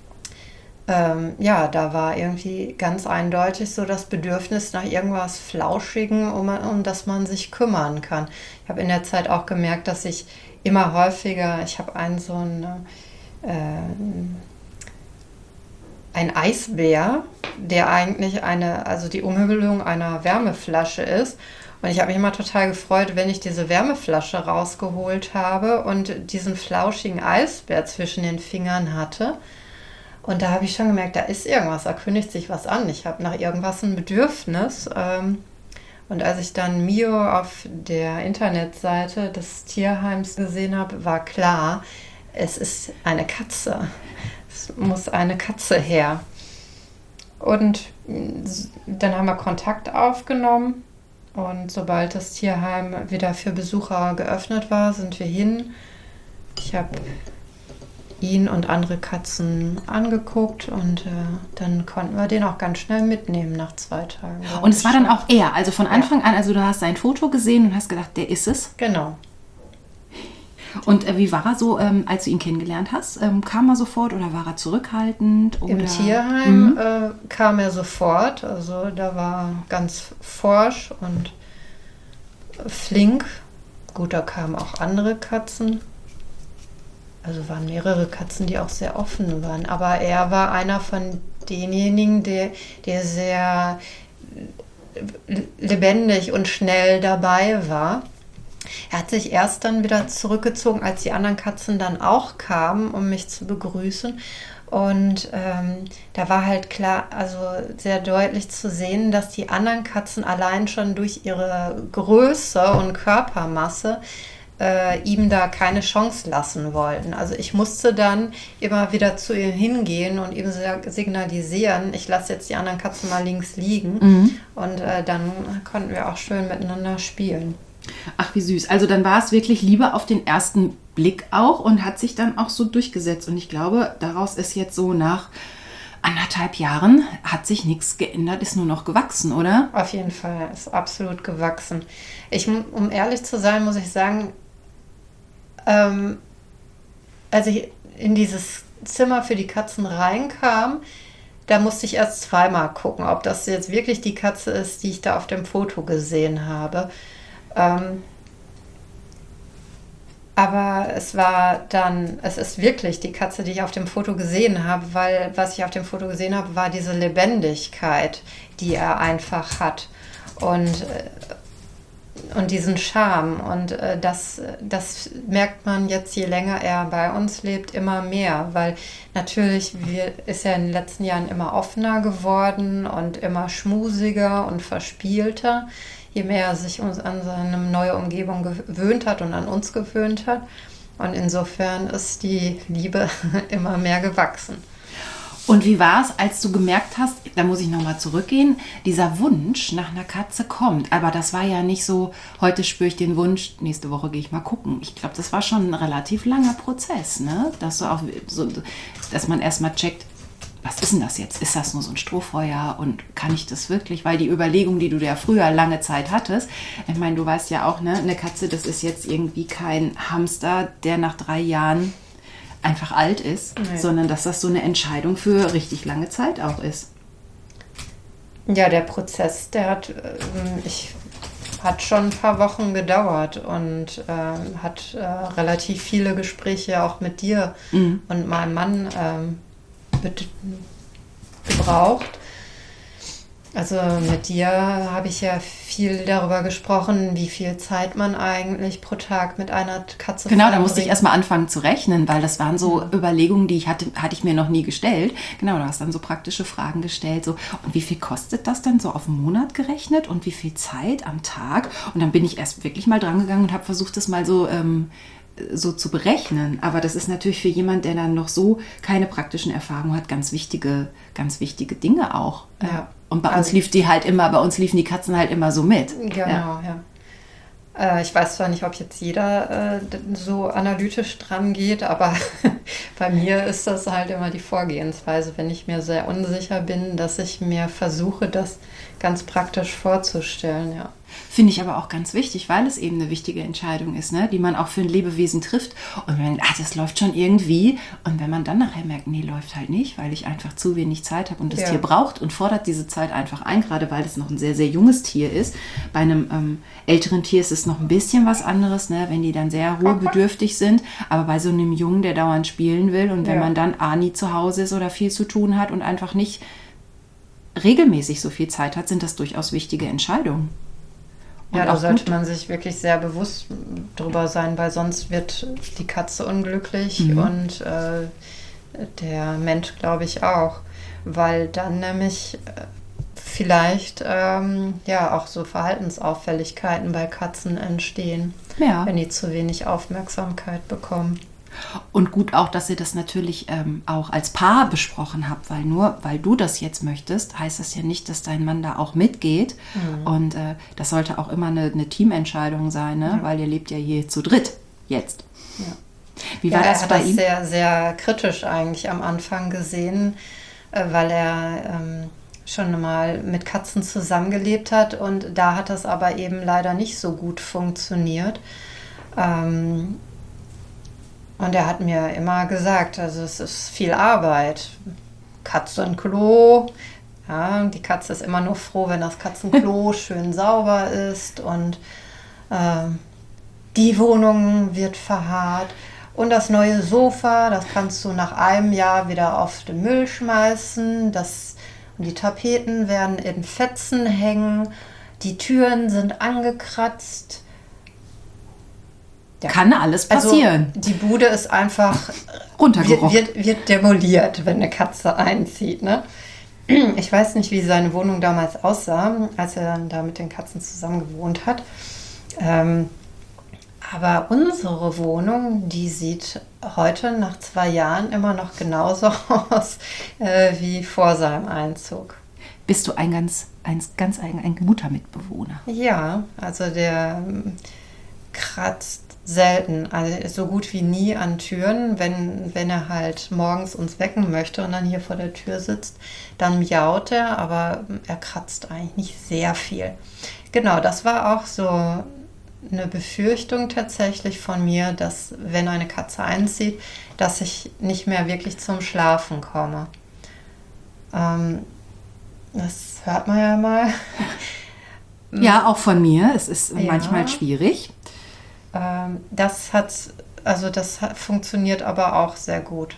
ähm, ja, da war irgendwie ganz eindeutig so das Bedürfnis nach irgendwas Flauschigen, um, um das man sich kümmern kann. Ich habe in der Zeit auch gemerkt, dass ich immer häufiger, ich habe einen so einen, äh, ein Eisbär, der eigentlich eine, also die Umhüllung einer Wärmeflasche ist. Und ich habe mich immer total gefreut, wenn ich diese Wärmeflasche rausgeholt habe und diesen flauschigen Eisbär zwischen den Fingern hatte. Und da habe ich schon gemerkt, da ist irgendwas, da kündigt sich was an. Ich habe nach irgendwas ein Bedürfnis. Und als ich dann Mio auf der Internetseite des Tierheims gesehen habe, war klar, es ist eine Katze. Es muss eine Katze her. Und dann haben wir Kontakt aufgenommen. Und sobald das Tierheim wieder für Besucher geöffnet war, sind wir hin. Ich habe ihn und andere Katzen angeguckt und äh, dann konnten wir den auch ganz schnell mitnehmen nach zwei Tagen. Und es war dann auch er, also von Anfang ja. an, also du hast sein Foto gesehen und hast gedacht, der ist es? Genau. Und äh, wie war er so, ähm, als du ihn kennengelernt hast? Ähm, kam er sofort oder war er zurückhaltend? Oder? Im Tierheim mhm. äh, kam er sofort, also da war ganz forsch und flink. Gut, da kamen auch andere Katzen. Also waren mehrere Katzen, die auch sehr offen waren. Aber er war einer von denjenigen, der, der sehr lebendig und schnell dabei war. Er hat sich erst dann wieder zurückgezogen, als die anderen Katzen dann auch kamen, um mich zu begrüßen. Und ähm, da war halt klar, also sehr deutlich zu sehen, dass die anderen Katzen allein schon durch ihre Größe und Körpermasse Äh, ihm da keine Chance lassen wollten. Also ich musste dann immer wieder zu ihm hingehen und ihm signalisieren, ich lasse jetzt die anderen Katzen mal links liegen mhm. und äh, dann konnten wir auch schön miteinander spielen. Ach, wie süß. Also dann war es wirklich Liebe auf den ersten Blick auch und hat sich dann auch so durchgesetzt. Und ich glaube, daraus ist jetzt so nach anderthalb Jahren hat sich nichts geändert, ist nur noch gewachsen, oder? Auf jeden Fall, ist absolut gewachsen. Ich, um ehrlich zu sein, muss ich sagen, ähm, als ich in dieses Zimmer für die Katzen reinkam, da musste ich erst zweimal gucken, ob das jetzt wirklich die Katze ist, die ich da auf dem Foto gesehen habe. Ähm, aber es war dann, es ist wirklich die Katze, die ich auf dem Foto gesehen habe, weil was ich auf dem Foto gesehen habe, war diese Lebendigkeit, die er einfach hat. Und äh, und diesen Charme. Und äh, das, das merkt man jetzt, je länger er bei uns lebt, immer mehr. Weil natürlich wir, ist er in den letzten Jahren immer offener geworden und immer schmusiger und verspielter, je mehr er sich uns an seine neue Umgebung gewöhnt hat und an uns gewöhnt hat. Und insofern ist die Liebe immer mehr gewachsen. Und wie war es, als du gemerkt hast, da muss ich nochmal zurückgehen, dieser Wunsch nach einer Katze kommt. Aber das war ja nicht so, heute spüre ich den Wunsch, nächste Woche gehe ich mal gucken. Ich glaube, das war schon ein relativ langer Prozess, ne? Dass, du auch so, dass man erstmal checkt, was ist denn das jetzt? Ist das nur so ein Strohfeuer und kann ich das wirklich? Weil die Überlegung, die du ja früher lange Zeit hattest, ich meine, du weißt ja auch, ne, eine Katze, das ist jetzt irgendwie kein Hamster, der nach drei Jahren einfach alt ist, nee. Sondern dass das so eine Entscheidung für richtig lange Zeit auch ist. Ja, der Prozess, der hat, ich, hat schon ein paar Wochen gedauert und äh, hat äh, relativ viele Gespräche auch mit dir mhm. und meinem Mann ähm, bet- gebraucht. Also mit dir habe ich ja viel darüber gesprochen, wie viel Zeit man eigentlich pro Tag mit einer Katze Genau, da musste ich erstmal anfangen zu rechnen, weil das waren so mhm. Überlegungen, die ich hatte, hatte ich mir noch nie gestellt. Genau, du hast dann so praktische Fragen gestellt. So, und wie viel kostet das dann so auf einen Monat gerechnet und wie viel Zeit am Tag? Und dann bin ich erst wirklich mal dran gegangen und habe versucht, das mal so... Ähm, so zu berechnen, aber das ist natürlich für jemand, der dann noch so keine praktischen Erfahrungen hat, ganz wichtige, ganz wichtige Dinge auch. Ja. Und bei also, uns lief die halt immer, bei uns liefen die Katzen halt immer so mit. Genau, ja. ja. Äh, ich weiß zwar nicht, ob jetzt jeder äh, so analytisch dran geht, aber bei mir ist das halt immer die Vorgehensweise, wenn ich mir sehr unsicher bin, dass ich mir versuche, das ganz praktisch vorzustellen, ja. Finde ich aber auch ganz wichtig, weil es eben eine wichtige Entscheidung ist, ne, die man auch für ein Lebewesen trifft. Und wenn man denkt, ah, das läuft schon irgendwie. Und wenn man dann nachher merkt, nee, läuft halt nicht, weil ich einfach zu wenig Zeit habe und das ja. Tier braucht und fordert diese Zeit einfach ein, gerade weil es noch ein sehr, sehr junges Tier ist. Bei einem ähm, älteren Tier ist es noch ein bisschen was anderes, ne, wenn die dann sehr ruhebedürftig sind. Aber bei so einem Jungen, der dauernd spielen will und wenn ja. man dann A, nie zu Hause ist oder viel zu tun hat und einfach nicht regelmäßig so viel Zeit hat, sind das durchaus wichtige Entscheidungen. Und ja, da sollte man sich wirklich sehr bewusst drüber sein, weil sonst wird die Katze unglücklich mhm. und äh, der Mensch, glaube ich, auch. Weil dann nämlich äh, vielleicht ähm, ja auch so Verhaltensauffälligkeiten bei Katzen entstehen, ja. wenn die zu wenig Aufmerksamkeit bekommen. Und gut auch, dass ihr das natürlich ähm, auch als Paar besprochen habt, weil nur weil du das jetzt möchtest, heißt das ja nicht, dass dein Mann da auch mitgeht. Mhm. Und äh, das sollte auch immer eine, eine Teamentscheidung sein, ne? Ja. Weil ihr lebt ja hier zu dritt jetzt. Ja. Wie war ja, das er bei hat das ihm? sehr, sehr kritisch eigentlich am Anfang gesehen, äh, weil er ähm, schon mal mit Katzen zusammengelebt hat und da hat das aber eben leider nicht so gut funktioniert. Ähm, Und er hat mir immer gesagt, also es ist viel Arbeit. Katzenklo. Ja, die Katze ist immer nur froh, wenn das Katzenklo schön sauber ist und äh, die Wohnung wird verharrt. Und das neue Sofa, das kannst du nach einem Jahr wieder auf den Müll schmeißen. Das, und die Tapeten werden in Fetzen hängen. Die Türen sind angekratzt. Ja. Kann alles passieren. Also die Bude ist einfach runtergerockt. Wird, wird, wird demoliert, wenn eine Katze einzieht. Ne? Ich weiß nicht, wie seine Wohnung damals aussah, als er dann da mit den Katzen zusammen gewohnt hat. Ähm, aber unsere Wohnung, die sieht heute nach zwei Jahren immer noch genauso aus äh, wie vor seinem Einzug. Bist du ein ganz, ein, ganz ein, ein guter Mitbewohner? Ja, also der... kratzt selten, also so gut wie nie an Türen. Wenn, wenn er halt morgens uns wecken möchte und dann hier vor der Tür sitzt, dann miaut er, aber er kratzt eigentlich nicht sehr viel. Genau, das war auch so eine Befürchtung tatsächlich von mir, dass wenn eine Katze einzieht, dass ich nicht mehr wirklich zum Schlafen komme. Ähm, das hört man ja mal. Ja, auch von mir. Es ist Ja. manchmal schwierig. Ähm, das hat, also das hat, funktioniert aber auch sehr gut.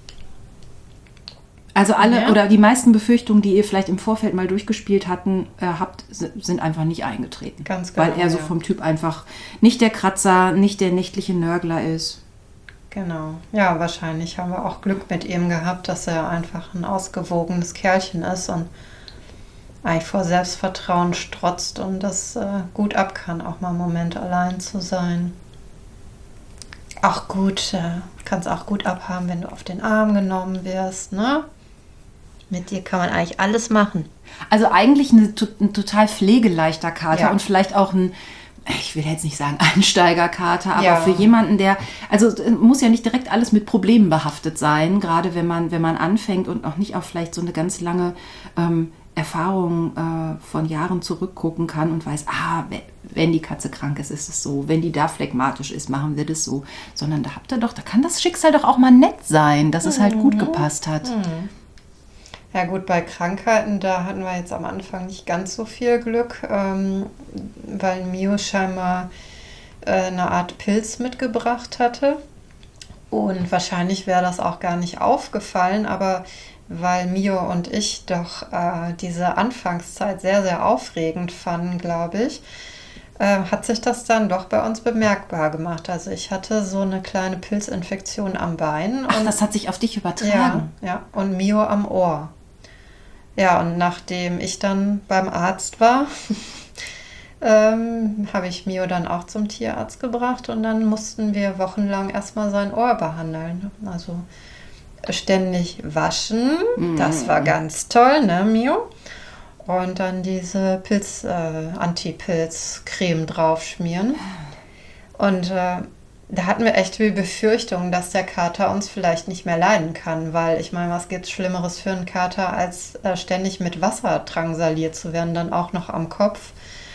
Also alle Ja. oder die meisten Befürchtungen, die ihr vielleicht im Vorfeld mal durchgespielt hatten, äh, habt, sind einfach nicht eingetreten. Ganz genau, Weil er so ja. vom Typ einfach nicht der Kratzer, nicht der nächtliche Nörgler ist. Genau. Ja, wahrscheinlich haben wir auch Glück mit ihm gehabt, dass er einfach ein ausgewogenes Kerlchen ist und eigentlich vor Selbstvertrauen strotzt und das äh, gut ab kann, auch mal einen Moment allein zu sein. Auch gut, äh, kannst auch gut abhaben, wenn du auf den Arm genommen wirst, ne? Mit dir kann man eigentlich alles machen. Also eigentlich eine, ein total pflegeleichter Kater Ja. und vielleicht auch ein, ich will jetzt nicht sagen Einsteigerkater, aber Ja. für jemanden, der, also es muss ja nicht direkt alles mit Problemen behaftet sein, gerade wenn man, wenn man anfängt und noch nicht auf vielleicht so eine ganz lange ähm, Erfahrung äh, von Jahren zurückgucken kann und weiß, ah, wenn die Katze krank ist, ist es so, wenn die da phlegmatisch ist, machen wir das so, sondern da habt ihr doch, da kann das Schicksal doch auch mal nett sein, dass es halt gut gepasst hat. Mhm. Ja gut, bei Krankheiten, da hatten wir jetzt am Anfang nicht ganz so viel Glück, ähm, weil Mio scheinbar äh, eine Art Pilz mitgebracht hatte. Und wahrscheinlich wäre das auch gar nicht aufgefallen, aber weil Mio und ich doch äh, diese Anfangszeit sehr, sehr aufregend fanden, glaube ich, äh, hat sich das dann doch bei uns bemerkbar gemacht. Also ich hatte so eine kleine Pilzinfektion am Bein. Ach, und das hat sich auf dich ja, übertragen. ja, und Mio am Ohr. Ja, und nachdem ich dann beim Arzt war, ähm, habe ich Mio dann auch zum Tierarzt gebracht und dann mussten wir wochenlang erstmal sein Ohr behandeln. Also ständig waschen, das war ganz toll, ne, Mio? Und dann diese Pilz, äh, Anti-Pilz-Creme draufschmieren. Und äh, da hatten wir echt die Befürchtung, dass der Kater uns vielleicht nicht mehr leiden kann, weil ich meine, was gibt's Schlimmeres für einen Kater, als äh, ständig mit Wasser drangsaliert zu werden, dann auch noch am Kopf.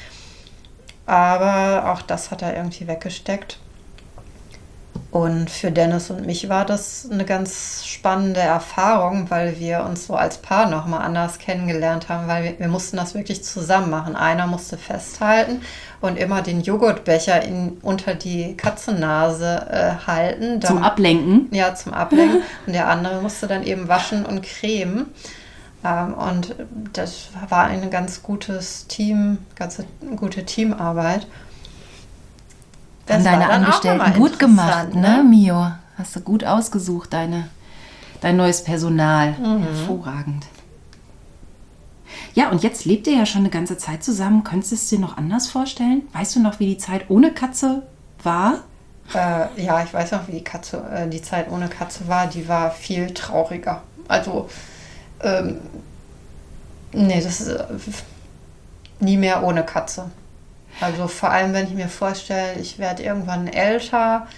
Aber auch das hat er irgendwie weggesteckt. Und für Dennis und mich war das eine ganz spannende Erfahrung, weil wir uns so als Paar nochmal anders kennengelernt haben, weil wir, wir mussten das wirklich zusammen machen. Einer musste festhalten und immer den Joghurtbecher in, unter die Katzennase äh, halten. Zum Dann- Ablenken. Ja, zum Ablenken. Und der andere musste dann eben waschen und cremen. Ähm, und das war ein ganz gutes Team, ganz gute Teamarbeit. Haben Das war deine dann auch Angestellten nochmal gut gemacht, interessant, ne, Mio? Hast du gut ausgesucht, deine, dein neues Personal. Mhm. Hervorragend. Ja, und jetzt lebt ihr ja schon eine ganze Zeit zusammen. Könntest du es dir noch anders vorstellen? Weißt du noch, wie die Zeit ohne Katze war? Äh, ja, ich weiß noch, wie die Katze, äh, die Zeit ohne Katze war. Die war viel trauriger. Also, ähm, nee, das ist äh, nie mehr ohne Katze. Also vor allem, wenn ich mir vorstelle, ich werde irgendwann älter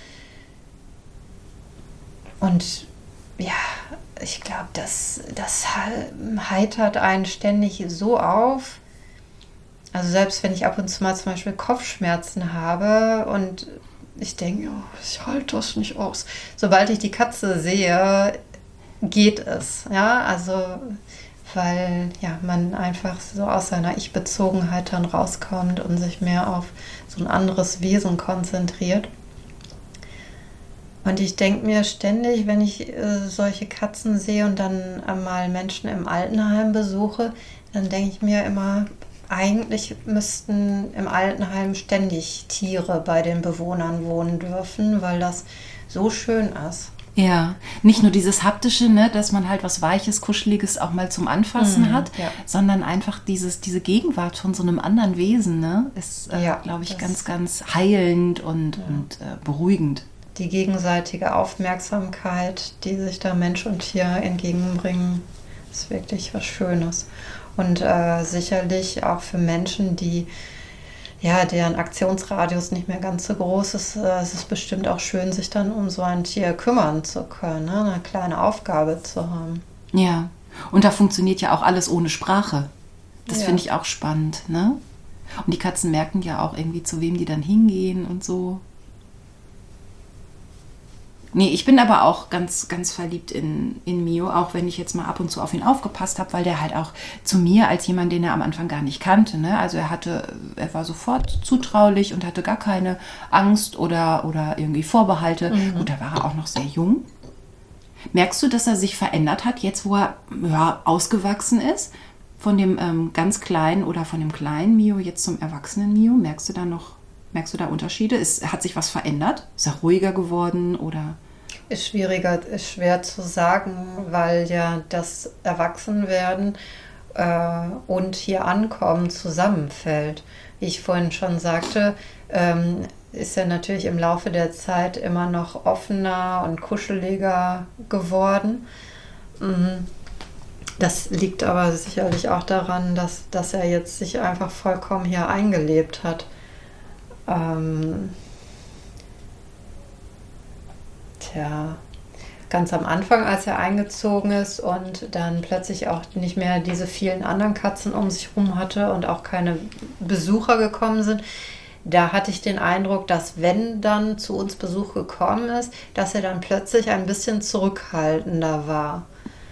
und ja, ich glaube, das, das heitert einen ständig so auf. Also selbst wenn ich ab und zu mal zum Beispiel Kopfschmerzen habe und ich denke, oh, ich halte das nicht aus. Sobald ich die Katze sehe, geht es. Ja, also weil ja, man einfach so aus seiner Ich-Bezogenheit dann rauskommt und sich mehr auf so ein anderes Wesen konzentriert. Und ich denke mir ständig, wenn ich äh, solche Katzen sehe und dann äh, mal Menschen im Altenheim besuche, dann denke ich mir immer, eigentlich müssten im Altenheim ständig Tiere bei den Bewohnern wohnen dürfen, weil das so schön ist. Ja, nicht nur dieses haptische, ne, dass man halt was Weiches, Kuscheliges auch mal zum Anfassen Mhm, hat, ja. sondern einfach dieses, diese Gegenwart von so einem anderen Wesen, ne, ist, äh, Ja, glaube ich, das- ganz, ganz heilend und, und äh, beruhigend. Die gegenseitige Aufmerksamkeit, die sich da Mensch und Tier entgegenbringen, ist wirklich was Schönes. Und äh, sicherlich auch für Menschen, die ja, deren Aktionsradius nicht mehr ganz so groß ist, äh, es ist bestimmt auch schön, sich dann um so ein Tier kümmern zu können, ne? Eine kleine Aufgabe zu haben. Ja, und da funktioniert ja auch alles ohne Sprache. Das Ja. finde ich auch spannend, ne? Und die Katzen merken ja auch irgendwie, zu wem die dann hingehen und so. Nee, ich bin aber auch ganz, ganz verliebt in, in Mio, auch wenn ich jetzt mal ab und zu auf ihn aufgepasst habe, weil der halt auch zu mir als jemand, den er am Anfang gar nicht kannte, ne? Also er hatte, er war sofort zutraulich und hatte gar keine Angst oder, oder irgendwie Vorbehalte. Mhm. Gut, da war er auch noch sehr jung. Merkst du, dass er sich verändert hat, jetzt wo er ja, ausgewachsen ist? Von dem ähm, ganz kleinen oder von dem kleinen Mio jetzt zum erwachsenen Mio? Merkst du da noch, merkst du da Unterschiede? Ist, hat sich was verändert? Ist er ruhiger geworden oder? Ist schwieriger, ist schwer zu sagen, weil ja das Erwachsenwerden äh, und hier ankommen zusammenfällt. Wie ich vorhin schon sagte, ähm, ist er natürlich im Laufe der Zeit immer noch offener und kuscheliger geworden. Das liegt aber sicherlich auch daran, dass, dass er jetzt sich einfach vollkommen hier eingelebt hat. Ähm, tja, ganz am Anfang, als er eingezogen ist und dann plötzlich auch nicht mehr diese vielen anderen Katzen um sich rum hatte und auch keine Besucher gekommen sind, da hatte ich den Eindruck, dass wenn dann zu uns Besuch gekommen ist, dass er dann plötzlich ein bisschen zurückhaltender war.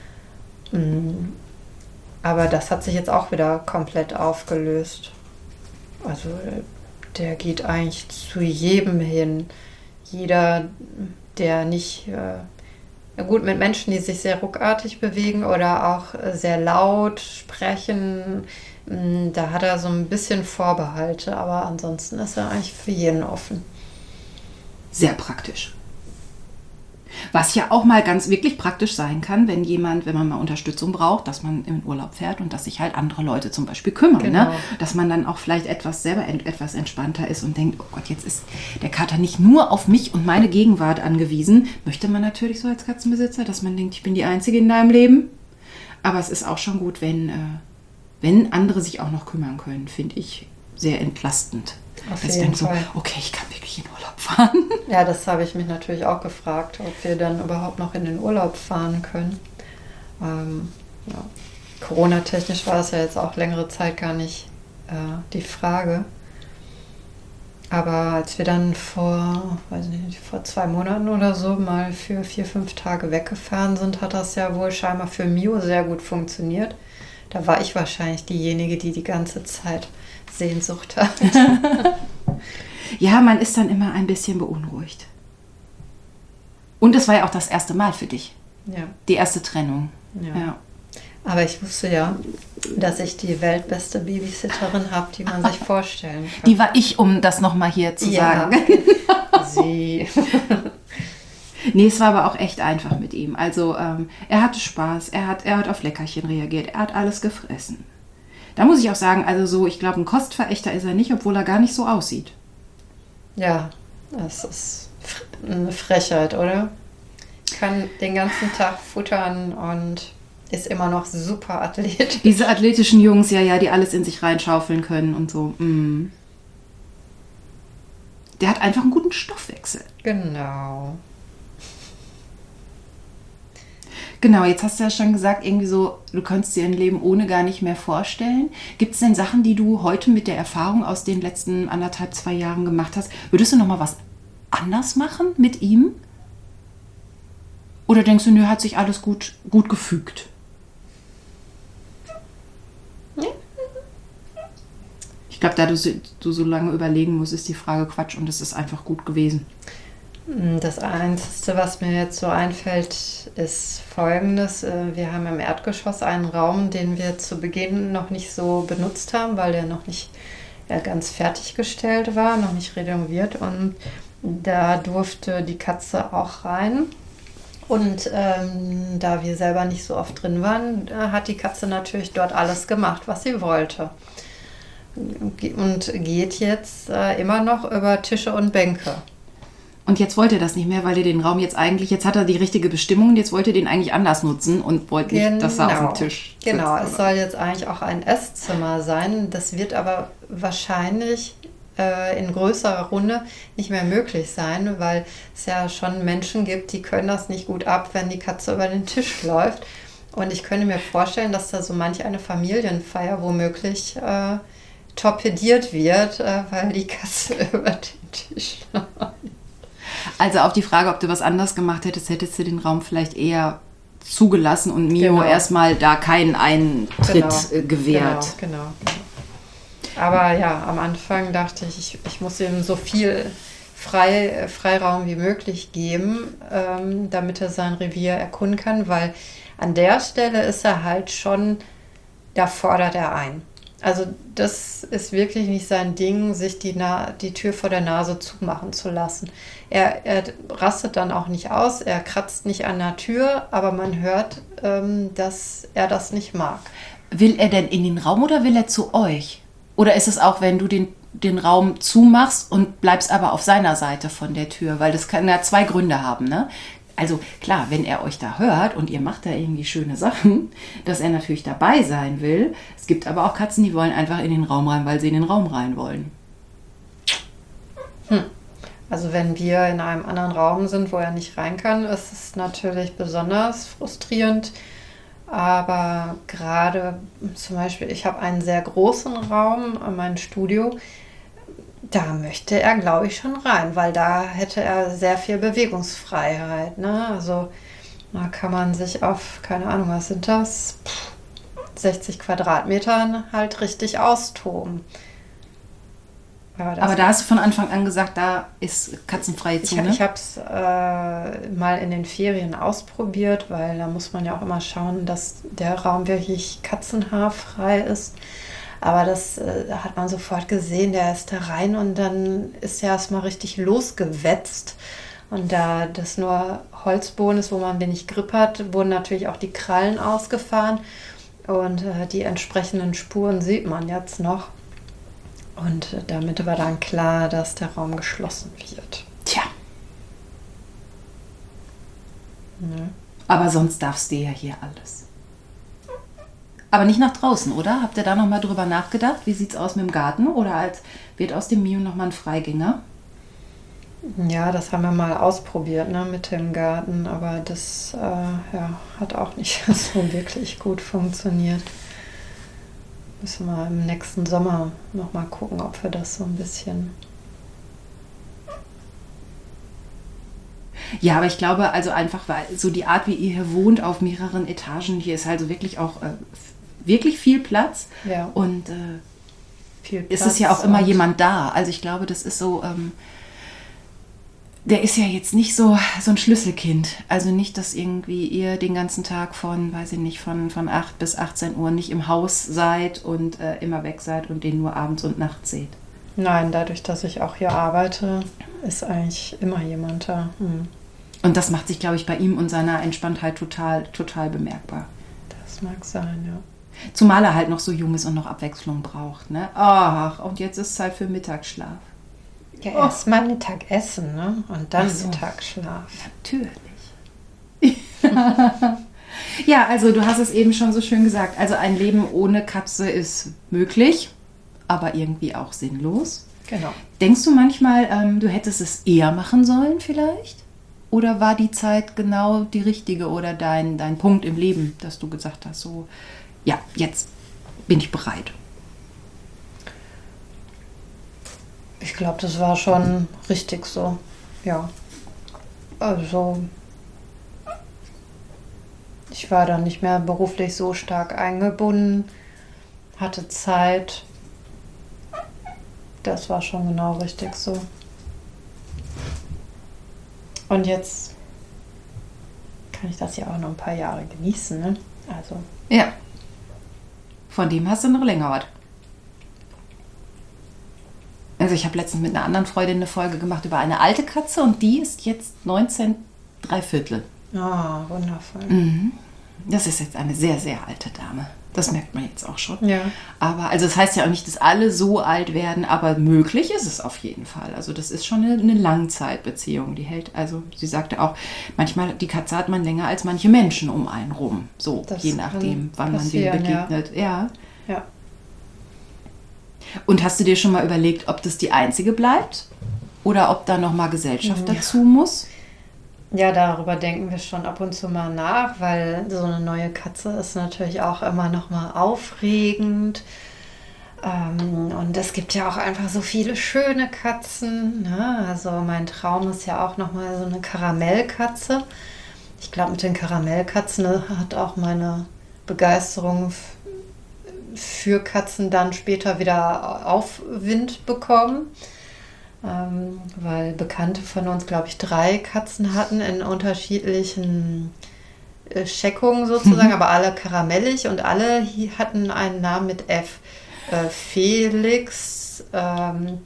Aber das hat sich jetzt auch wieder komplett aufgelöst. Also der geht eigentlich zu jedem hin. Jeder, der nicht, äh, gut, mit Menschen, die sich sehr ruckartig bewegen oder auch sehr laut sprechen, da hat er so ein bisschen Vorbehalte, aber ansonsten ist er eigentlich für jeden offen. Sehr praktisch. Was ja auch mal ganz wirklich praktisch sein kann, wenn jemand, wenn man mal Unterstützung braucht, dass man in Urlaub fährt und dass sich halt andere Leute zum Beispiel kümmern. Genau. Ne? Dass man dann auch vielleicht etwas selber ent, etwas entspannter ist und denkt, oh Gott, jetzt ist der Kater nicht nur auf mich und meine Gegenwart angewiesen. Möchte man natürlich so als Katzenbesitzer, dass man denkt, ich bin die Einzige in deinem Leben. Aber es ist auch schon gut, wenn, äh, wenn andere sich auch noch kümmern können, finde ich sehr entlastend. Auf Dass jeden ich denke Fall. so, okay, ich kann wirklich in Urlaub fahren. Ja, das habe ich mich natürlich auch gefragt, ob wir dann überhaupt noch in den Urlaub fahren können. Ähm, ja. Corona-technisch war es ja jetzt auch längere Zeit gar nicht äh, die Frage. Aber als wir dann vor, weiß nicht, vor zwei Monaten oder so mal für vier, fünf Tage weggefahren sind, hat das ja wohl scheinbar für Mio sehr gut funktioniert. Da war ich wahrscheinlich diejenige, die die ganze Zeit Sehnsucht hat. Ja, man ist dann immer ein bisschen beunruhigt. Und es war ja auch das erste Mal für dich. Ja. Die erste Trennung. Ja. Ja. Aber ich wusste ja, dass ich die weltbeste Babysitterin habe, die man sich vorstellen kann. Die war ich, um das nochmal hier zu ja, sagen. Sie. Nee, es war aber auch echt einfach mit ihm. Also ähm, er hatte Spaß, er hat, er hat auf Leckerchen reagiert, er hat alles gefressen. Da muss ich auch sagen, also so, ich glaube, ein Kostverächter ist er nicht, obwohl er gar nicht so aussieht. Ja, das ist eine Frechheit, oder? Kann den ganzen Tag futtern und ist immer noch super athletisch. Diese athletischen Jungs, ja, ja, die alles in sich reinschaufeln können und so. Mm. Der hat einfach einen guten Stoffwechsel. Genau. Genau, jetzt hast du ja schon gesagt, irgendwie so, du könntest dir ein Leben ohne gar nicht mehr vorstellen. Gibt es denn Sachen, die du heute mit der Erfahrung aus den letzten anderthalb, zwei Jahren gemacht hast? Würdest du noch mal was anders machen mit ihm? Oder denkst du, nö, hat sich alles gut, gut gefügt? Ich glaube, da du, du so lange überlegen musst, ist die Frage Quatsch und es ist einfach gut gewesen. Das Einzige, was mir jetzt so einfällt, ist Folgendes. Wir haben im Erdgeschoss einen Raum, den wir zu Beginn noch nicht so benutzt haben, weil der noch nicht ganz fertiggestellt war, noch nicht renoviert. Und da durfte die Katze auch rein. Und ähm, da wir selber nicht so oft drin waren, hat die Katze natürlich dort alles gemacht, was sie wollte. Und geht jetzt äh, immer noch über Tische und Bänke. Und jetzt wollte er das nicht mehr, weil er den Raum jetzt eigentlich, jetzt hat er die richtige Bestimmung und jetzt wollte er den eigentlich anders nutzen und wollte nicht, genau. dass er auf dem Tisch sitzt. Genau, es soll jetzt eigentlich auch ein Esszimmer sein. Das wird aber wahrscheinlich äh, in größerer Runde nicht mehr möglich sein, weil es ja schon Menschen gibt, die können das nicht gut ab, wenn die Katze über den Tisch läuft. Und ich könnte mir vorstellen, dass da so manch eine Familienfeier womöglich äh, torpediert wird, äh, weil die Katze über den Tisch läuft. Also auf die Frage, ob du was anders gemacht hättest, hättest du den Raum vielleicht eher zugelassen und Mio Genau. erstmal da keinen Eintritt Genau. gewährt. Genau, genau, genau. Aber ja, am Anfang dachte ich, ich, ich muss ihm so viel Frei, Freiraum wie möglich geben, ähm, damit er sein Revier erkunden kann, weil an der Stelle ist er halt schon, da fordert er ein. Also das ist wirklich nicht sein Ding, sich die, Na- die Tür vor der Nase zumachen zu lassen. Er, er rastet dann auch nicht aus, er kratzt nicht an der Tür, aber man hört, ähm, dass er das nicht mag. Will er denn in den Raum oder will er zu euch? Oder ist es auch, wenn du den, den Raum zumachst und bleibst aber auf seiner Seite von der Tür? Weil das kann ja zwei Gründe haben, ne? Also klar, wenn er euch da hört und ihr macht da irgendwie schöne Sachen, dass er natürlich dabei sein will. Es gibt aber auch Katzen, die wollen einfach in den Raum rein, weil sie in den Raum rein wollen. Hm. Also wenn wir in einem anderen Raum sind, wo er nicht rein kann, ist es natürlich besonders frustrierend. Aber gerade zum Beispiel, ich habe einen sehr großen Raum, mein Studio, da möchte er, glaube ich, schon rein, weil da hätte er sehr viel Bewegungsfreiheit. Ne? Also da kann man sich auf, keine Ahnung, was sind das, Pff, sechzig Quadratmetern halt richtig austoben. Aber, das Aber da hast du von Anfang an gesagt, da ist katzenfreie Ich, Zone. ich habe es äh, mal in den Ferien ausprobiert, weil da muss man ja auch immer schauen, dass der Raum wirklich katzenhaarfrei ist. Aber das äh, hat man sofort gesehen, der ist da rein und dann ist er erstmal richtig losgewetzt. Und da das nur Holzboden ist, wo man wenig Grip hat, wurden natürlich auch die Krallen ausgefahren. Und äh, die entsprechenden Spuren sieht man jetzt noch. Und äh, damit war dann klar, dass der Raum geschlossen wird. Tja, Ja. aber sonst darfst du ja hier alles. Aber nicht nach draußen, oder? Habt ihr da nochmal drüber nachgedacht? Wie sieht es aus mit dem Garten? Oder als, wird aus dem Mio nochmal ein Freigänger? Ja, das haben wir mal ausprobiert, ne, mit dem Garten, aber das äh, ja, hat auch nicht so wirklich gut funktioniert. Müssen wir im nächsten Sommer nochmal gucken, ob wir das so ein bisschen... Ja, aber ich glaube, also einfach, weil so die Art, wie ihr hier wohnt, auf mehreren Etagen, hier ist also wirklich auch äh, wirklich viel Platz. Ja. Und äh, Viel es ist ja auch Platz immer und- jemand da. Also ich glaube, das ist so, ähm, der ist ja jetzt nicht so, so ein Schlüsselkind. Also nicht, dass irgendwie ihr den ganzen Tag von, weiß ich nicht, von, von acht bis achtzehn Uhr nicht im Haus seid und äh, immer weg seid und den nur abends und nachts seht. Nein, dadurch, dass ich auch hier arbeite, ist eigentlich immer jemand da. Hm. Und das macht sich, glaube ich, bei ihm und seiner Entspanntheit total, total bemerkbar. Das mag sein, ja. Zumal er halt noch so jung ist und noch Abwechslung braucht. Ne? Ach, und jetzt ist Zeit für Mittagsschlaf. Ja, erstmal Mittagessen, ne? Und dann Ach so. Mittagsschlaf. Natürlich. Ja, also du hast es eben schon so schön gesagt. Also ein Leben ohne Katze ist möglich, aber irgendwie auch sinnlos. Genau. Denkst du manchmal, ähm, du hättest es eher machen sollen vielleicht? Oder war die Zeit genau die richtige oder dein, dein Punkt im Leben, dass du gesagt hast, so, ja, jetzt bin ich bereit? Ich glaube, das war schon richtig so. Ja. Also, ich war dann nicht mehr beruflich so stark eingebunden, hatte Zeit. Das war schon genau richtig so. Und jetzt kann ich das ja auch noch ein paar Jahre genießen, ne? Also, Ja. Von dem hast du noch länger was. Also ich habe letztens mit einer anderen Freundin eine Folge gemacht über eine alte Katze und die ist jetzt neunzehn drei Viertel. ah, wundervoll. Mhm. Das ist jetzt eine sehr, sehr alte Dame. Das merkt man jetzt auch schon. Ja. Aber also das heißt ja auch nicht, dass alle so alt werden, aber möglich ist es auf jeden Fall. Also das ist schon eine, eine Langzeitbeziehung. Die hält, also sie sagte auch, manchmal die Katze hat man länger als manche Menschen um einen rum. So, Das je kann nachdem, wann man wem passieren, ja. begegnet. Ja. Ja. Und hast du dir schon mal überlegt, ob das die einzige bleibt? Oder ob da nochmal Gesellschaft dazu muss? Ja, darüber denken wir schon ab und zu mal nach, weil so eine neue Katze ist natürlich auch immer noch mal aufregend. Ähm, und es gibt ja auch einfach so viele schöne Katzen. Ne? Also mein Traum ist ja auch noch mal so eine Karamellkatze. Ich glaube, mit den Karamellkatzen hat auch meine Begeisterung f- für Katzen dann später wieder Aufwind bekommen. Ähm, weil Bekannte von uns, glaube ich, drei Katzen hatten in unterschiedlichen äh, Scheckungen sozusagen, aber alle karamellig und alle hi- hatten einen Namen mit F. Äh, Felix, ähm,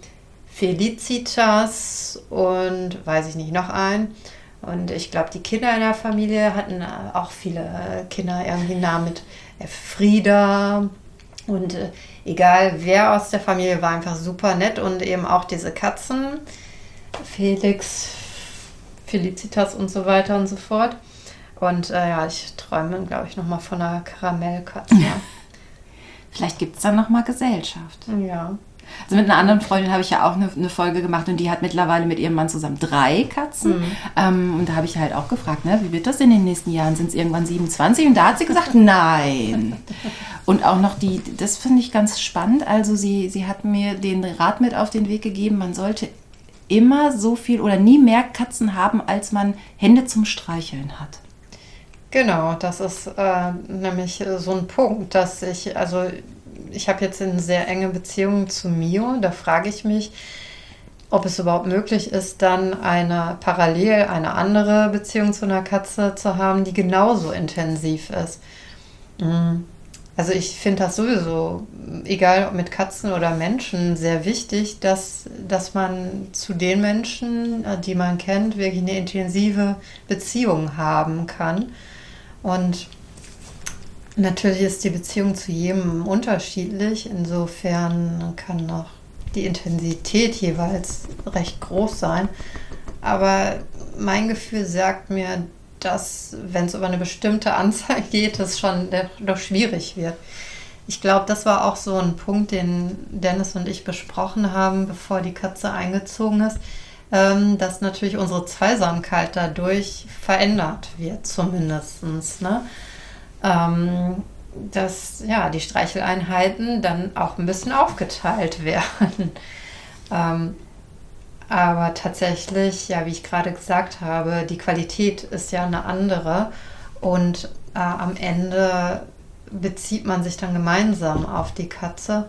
Felicitas und weiß ich nicht, noch einen. Und ich glaube, die Kinder in der Familie hatten äh, auch viele äh, Kinder irgendwie Namen mit F. Frieda. Und äh, egal wer aus der Familie, war einfach super nett und eben auch diese Katzen, Felix, Felicitas und so weiter und so fort. Und äh, ja, ich träume, glaube ich, nochmal von einer Karamellkatze. Vielleicht gibt es dann nochmal Gesellschaft. Ja. Also mit einer anderen Freundin habe ich ja auch eine, eine Folge gemacht und die hat mittlerweile mit ihrem Mann zusammen drei Katzen. Mhm. Ähm, und da habe ich halt auch gefragt, ne, wie wird das in den nächsten Jahren? Sind es irgendwann siebenundzwanzig? Und da hat sie gesagt, nein. Und auch noch die, das finde ich ganz spannend, also sie, sie hat mir den Rat mit auf den Weg gegeben, man sollte immer so viel oder nie mehr Katzen haben, als man Hände zum Streicheln hat. Genau, das ist äh, nämlich so ein Punkt, dass ich, also ich habe jetzt eine sehr enge Beziehung zu Mio, da frage ich mich, ob es überhaupt möglich ist, dann eine parallel eine andere Beziehung zu einer Katze zu haben, die genauso intensiv ist. Also ich finde das sowieso, egal ob mit Katzen oder Menschen, sehr wichtig, dass, dass man zu den Menschen, die man kennt, wirklich eine intensive Beziehung haben kann. Und natürlich ist die Beziehung zu jedem unterschiedlich. Insofern kann auch die Intensität jeweils recht groß sein. Aber mein Gefühl sagt mir, dass, wenn es über eine bestimmte Anzahl geht, es schon doch schwierig wird. Ich glaube, das war auch so ein Punkt, den Dennis und ich besprochen haben, bevor die Katze eingezogen ist, ähm, dass natürlich unsere Zweisamkeit dadurch verändert wird, zumindest. Ne? Ähm, dass ja, die Streicheleinheiten dann auch ein bisschen aufgeteilt werden. ähm, aber tatsächlich, ja, wie ich gerade gesagt habe, die Qualität ist ja eine andere und äh, am Ende bezieht man sich dann gemeinsam auf die Katze.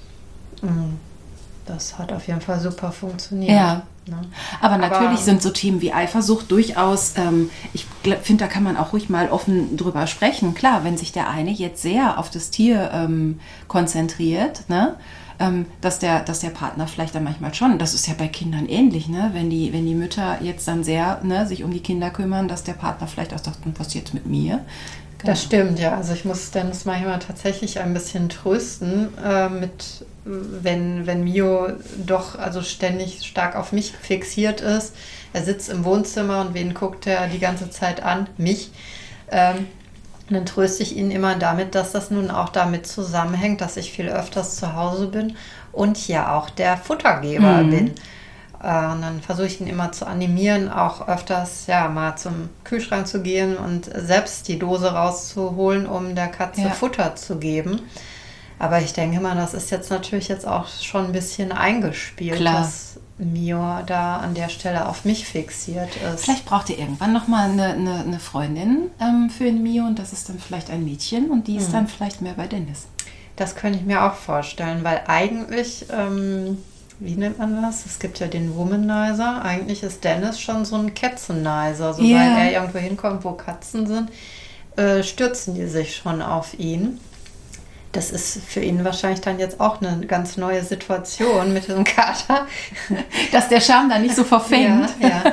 Das hat auf jeden Fall super funktioniert. Ja. Ne? Aber natürlich Aber, sind so Themen wie Eifersucht durchaus, ähm, ich finde, da kann man auch ruhig mal offen drüber sprechen. Klar, wenn sich der eine jetzt sehr auf das Tier ähm, konzentriert, ne? ähm, dass, der, dass der Partner vielleicht dann manchmal schon, das ist ja bei Kindern ähnlich, ne? wenn, die, wenn die Mütter jetzt dann sehr ne, sich um die Kinder kümmern, dass der Partner vielleicht auch sagt, was passiert mit mir? Genau. Das stimmt, ja. Also ich muss Dennis manchmal tatsächlich ein bisschen trösten, äh, mit, wenn, wenn Mio doch also ständig stark auf mich fixiert ist. Er sitzt im Wohnzimmer und wen guckt er die ganze Zeit an? Mich. Ähm, dann tröste ich ihn immer damit, dass das nun auch damit zusammenhängt, dass ich viel öfters zu Hause bin und ja auch der Futtergeber mhm. bin. Und dann versuche ich ihn immer zu animieren, auch öfters ja mal zum Kühlschrank zu gehen und selbst die Dose rauszuholen, um der Katze ja. Futter zu geben. Aber ich denke mal, das ist jetzt natürlich jetzt auch schon ein bisschen eingespielt, Klar. dass Mio da an der Stelle auf mich fixiert ist. Vielleicht braucht ihr irgendwann nochmal eine, eine, eine Freundin ähm, für den Mio und das ist dann vielleicht ein Mädchen und die ist hm. dann vielleicht mehr bei Dennis. Das könnte ich mir auch vorstellen, weil eigentlich... Ähm, wie nennt man das? Es gibt ja den Womanizer. Eigentlich ist Dennis schon so ein Katzenizer. Sobald yeah. er irgendwo hinkommt, wo Katzen sind, äh, stürzen die sich schon auf ihn. Das ist für ihn wahrscheinlich dann jetzt auch eine ganz neue Situation mit diesem Kater. Dass der Charme dann nicht so verfängt. Ja, ja.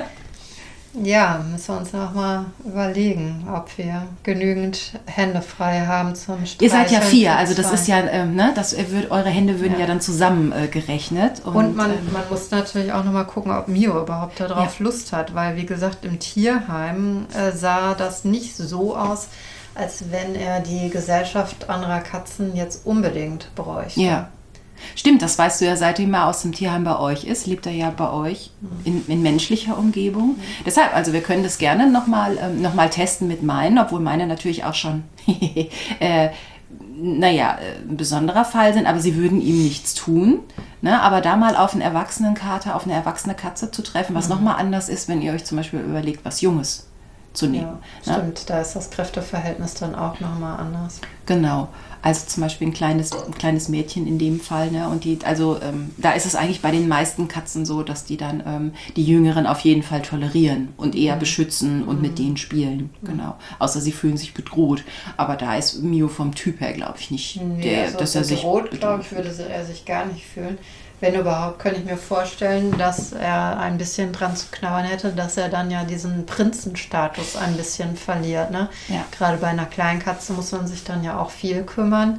Ja, müssen wir uns noch mal überlegen, ob wir genügend Hände frei haben zum Streicheln. Ihr seid ja vier, also das ist ja, ähm, ne, das wird, eure Hände würden ja, ja dann zusammen äh, gerechnet. Und, und man, ähm, man muss natürlich auch noch mal gucken, ob Mio überhaupt darauf ja. Lust hat, weil wie gesagt, im Tierheim äh, sah das nicht so aus, als wenn er die Gesellschaft anderer Katzen jetzt unbedingt bräuchte. Ja. Stimmt, das weißt du ja, seitdem er aus dem Tierheim bei euch ist, lebt er ja bei euch in, in menschlicher Umgebung. Mhm. Deshalb, also wir können das gerne nochmal ähm, noch mal testen mit meinen, obwohl meine natürlich auch schon, äh, naja, ein besonderer Fall sind, aber sie würden ihm nichts tun. Ne? Aber da mal auf einen erwachsenen Kater, auf eine erwachsene Katze zu treffen, was mhm. nochmal anders ist, wenn ihr euch zum Beispiel überlegt, was Junges zu nehmen. Ja, stimmt, ne? Da ist das Kräfteverhältnis dann auch nochmal anders. Genau, also zum Beispiel ein kleines, ein kleines Mädchen in dem Fall, ne? Und die, also ähm, da ist es eigentlich bei den meisten Katzen so, dass die dann ähm, die Jüngeren auf jeden Fall tolerieren und eher mhm. beschützen und mhm. mit denen spielen, mhm. genau. Außer sie fühlen sich bedroht. Aber da ist Mio vom Typ her, glaube ich, nicht, nee, der, also dass er sich bedroht, glaube ich, würde er sich gar nicht fühlen. Wenn überhaupt, könnte ich mir vorstellen, dass er ein bisschen dran zu knabbern hätte, dass er dann ja diesen Prinzenstatus ein bisschen verliert. Ne? Ja. Gerade bei einer kleinen Katze muss man sich dann ja auch viel kümmern.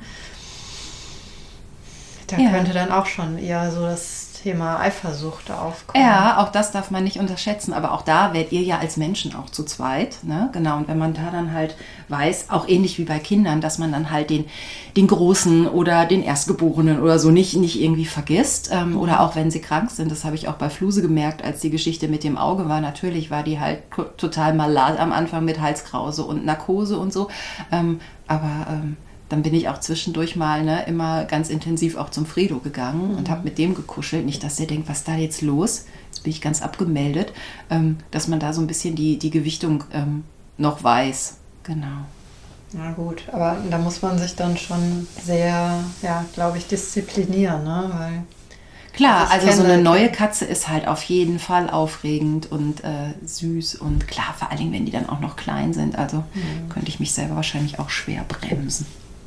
Da ja. könnte dann auch schon eher so das Thema Eifersucht aufkommen. Ja, auch das darf man nicht unterschätzen. Aber auch da werdet ihr ja als Menschen auch zu zweit. Ne? Genau, und wenn man da dann halt weiß, auch ähnlich wie bei Kindern, dass man dann halt den, den Großen oder den Erstgeborenen oder so nicht, nicht irgendwie vergisst. Ähm, mhm. Oder auch wenn sie krank sind. Das habe ich auch bei Fluse gemerkt, als die Geschichte mit dem Auge war. Natürlich war die halt total malat am Anfang mit Halskrause und Narkose und so. Ähm, aber... Ähm, dann bin ich auch zwischendurch mal ne, immer ganz intensiv auch zum Fredo gegangen mhm. und habe mit dem gekuschelt. Nicht, dass der denkt, was ist da jetzt los? Jetzt bin ich ganz abgemeldet. Ähm, dass man da so ein bisschen die, die Gewichtung ähm, noch weiß. Genau. Na gut, aber da muss man sich dann schon sehr, ja, glaube ich, disziplinieren, ne? Weil klar, also so eine neue Katze ist halt auf jeden Fall aufregend und äh, süß und klar, vor allen Dingen, wenn die dann auch noch klein sind. Also mhm. könnte ich mich selber wahrscheinlich auch schwer bremsen.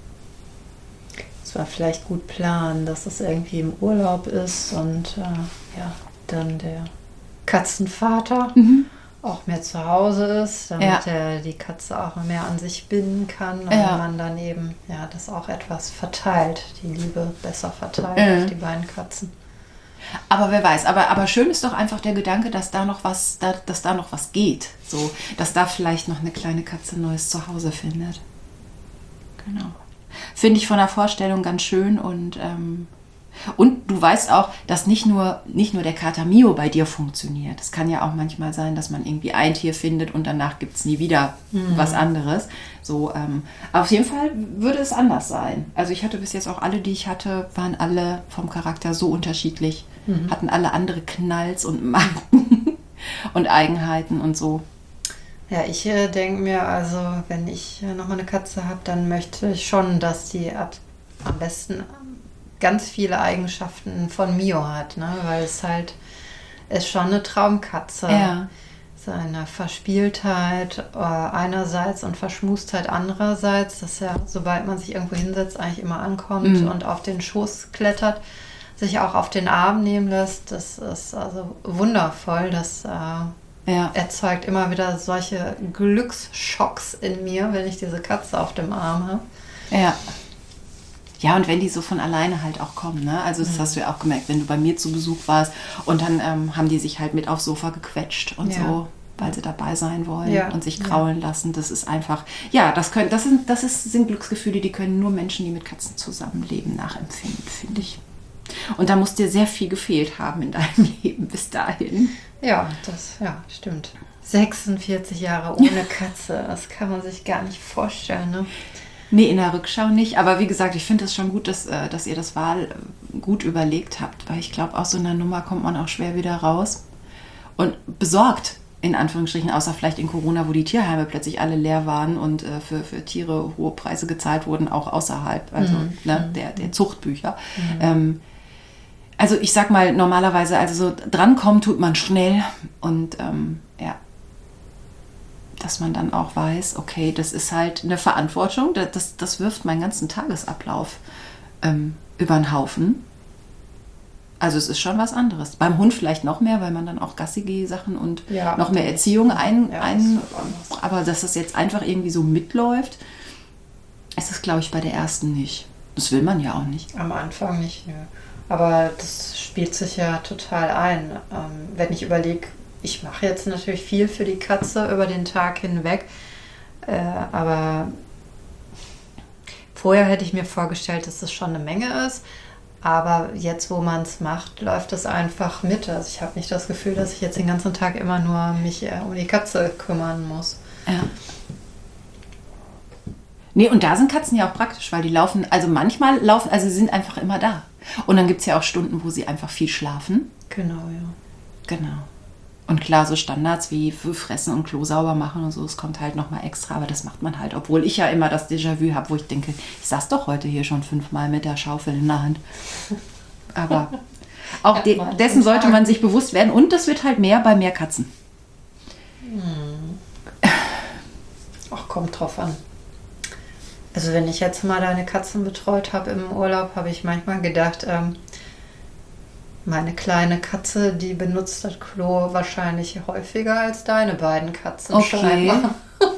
Es war vielleicht gut planen, dass es irgendwie im Urlaub ist und äh, ja, dann der Katzenvater mhm. auch mehr zu Hause ist, damit ja. er die Katze auch mehr an sich binden kann und ja. man dann eben ja das auch etwas verteilt, die Liebe besser verteilt mhm. auf die beiden Katzen. Aber wer weiß, aber, aber schön ist doch einfach der Gedanke, dass da noch was, da, dass da noch was geht. So, dass da vielleicht noch eine kleine Katze ein neues Zuhause findet. Genau. Finde ich von der Vorstellung ganz schön und, ähm, und du weißt auch, dass nicht nur, nicht nur der Kater Mio bei dir funktioniert. Es kann ja auch manchmal sein, dass man irgendwie ein Tier findet und danach gibt es nie wieder mhm. was anderes. So, ähm, aber auf jeden Fall würde es anders sein. Also ich hatte bis jetzt auch alle, die ich hatte, waren alle vom Charakter so unterschiedlich, mhm. hatten alle andere Knalls und Macken und Eigenheiten und so. Ja, ich äh, denke mir, also wenn ich äh, nochmal eine Katze habe, dann möchte ich schon, dass die ab, am besten ganz viele Eigenschaften von Mio hat, ne? Weil es halt ist schon eine Traumkatze. Ja. Seine Verspieltheit äh, einerseits und Verschmustheit andererseits, dass er, sobald man sich irgendwo hinsetzt, eigentlich immer ankommt mhm. und auf den Schoß klettert, sich auch auf den Arm nehmen lässt. Das ist also wundervoll, dass äh, Ja. erzeugt immer wieder solche Glücksschocks in mir, wenn ich diese Katze auf dem Arm habe. Ja. Ja, und wenn die so von alleine halt auch kommen, ne? Also das mhm. hast du ja auch gemerkt, wenn du bei mir zu Besuch warst und dann ähm, haben die sich halt mit aufs Sofa gequetscht und ja. so, weil sie dabei sein wollen ja. und sich kraulen ja. lassen. Das ist einfach, ja, das können, das sind, das ist, sind Glücksgefühle, die können nur Menschen, die mit Katzen zusammenleben, nachempfinden, finde ich. Und da muss dir sehr viel gefehlt haben in deinem Leben bis dahin. Ja, das ja, stimmt. sechsundvierzig Jahre ohne Katze, das kann man sich gar nicht vorstellen, ne? Nee, in der Rückschau nicht. Aber wie gesagt, ich finde es schon gut, dass, dass ihr das Wahl gut überlegt habt. Weil ich glaube, aus so einer Nummer kommt man auch schwer wieder raus. Und besorgt, in Anführungsstrichen, außer vielleicht in Corona, wo die Tierheime plötzlich alle leer waren und äh, für, für Tiere hohe Preise gezahlt wurden, auch außerhalb also, mhm. ne, der, der Zuchtbücher. Mhm. Ähm, also ich sag mal, normalerweise, also so drankommen tut man schnell. Und ähm, ja, dass man dann auch weiß, okay, das ist halt eine Verantwortung, das, das wirft meinen ganzen Tagesablauf ähm, über den Haufen. Also es ist schon was anderes. Beim Hund vielleicht noch mehr, weil man dann auch Gassi-Sachen und ja, noch mehr Erziehung ein... Ja, ein das aber dass das jetzt einfach irgendwie so mitläuft, ist es, glaube ich, bei der ersten nicht. Das will man ja auch nicht. Am Anfang nicht, nö. Aber das spielt sich ja total ein. Ähm, wenn ich überlege, ich mache jetzt natürlich viel für die Katze über den Tag hinweg, äh, aber vorher hätte ich mir vorgestellt, dass das schon eine Menge ist, Aber jetzt, wo man es macht, läuft es einfach mit. Also ich habe nicht das Gefühl, dass ich jetzt den ganzen Tag immer nur mich äh, um die Katze kümmern muss. Ja. Nee, und da sind Katzen ja auch praktisch, weil die laufen, also manchmal laufen, also sie sind einfach immer da. Und dann gibt es ja auch Stunden, wo sie einfach viel schlafen. Genau, ja. Genau. Und klar, so Standards wie für Fressen und Klo sauber machen und so, das kommt halt nochmal extra, aber das macht man halt, obwohl ich ja immer das Déjà-vu habe, wo ich denke, ich saß doch heute hier schon fünfmal mit der Schaufel in der Hand. Aber auch de- dessen sollte man sich bewusst werden und das wird halt mehr bei mehr Katzen. Hm. Ach, kommt drauf an. Also wenn ich jetzt mal deine Katzen betreut habe im Urlaub, habe ich manchmal gedacht, ähm, meine kleine Katze, die benutzt das Klo wahrscheinlich häufiger als deine beiden Katzen. Okay. Scheinbar.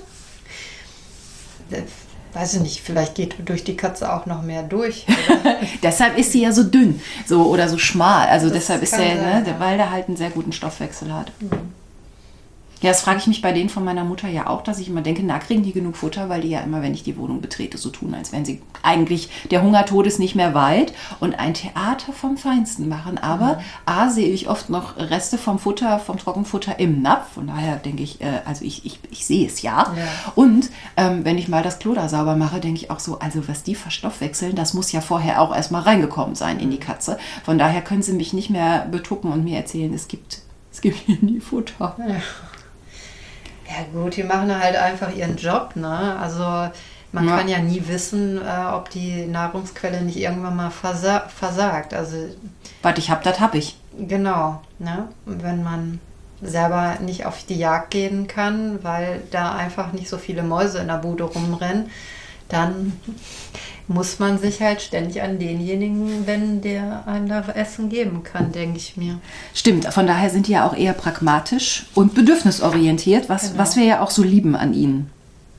Weiß ich nicht, vielleicht geht durch die Katze auch noch mehr durch. Deshalb ist sie ja so dünn so oder so schmal. Also Das deshalb ist kann er, sein, ne, ja. weil der halt einen sehr guten Stoffwechsel hat. Mhm. Ja, das frage ich mich bei denen von meiner Mutter ja auch, dass ich immer denke, na, kriegen die genug Futter, weil die ja immer, wenn ich die Wohnung betrete, so tun, als wenn sie eigentlich, der Hungertod ist nicht mehr weit und ein Theater vom Feinsten machen. Aber mhm. A, sehe ich oft noch Reste vom Futter, vom Trockenfutter im Napf. Von daher denke ich, äh, also ich, ich, ich sehe es ja. Ja. Und ähm, wenn ich mal das Klo da sauber mache, denke ich auch so, also was die verstoffwechseln, das muss ja vorher auch erstmal reingekommen sein in die Katze. Von daher können sie mich nicht mehr betuppen und mir erzählen, es gibt, es gibt hier nie Futter. Ja. Ja gut, die machen halt einfach ihren Job, ne? Also man Ja. kann ja nie wissen, äh, ob die Nahrungsquelle nicht irgendwann mal versa- versagt. Also Was ich hab, das hab ich. genau, ne? Und wenn man selber nicht auf die Jagd gehen kann, weil da einfach nicht so viele Mäuse in der Bude rumrennen, dann muss man sich halt ständig an denjenigen wenden, der einem da Essen geben kann, denke ich mir. Stimmt, von daher sind die ja auch eher pragmatisch und bedürfnisorientiert, was, Genau. was wir ja auch so lieben an ihnen.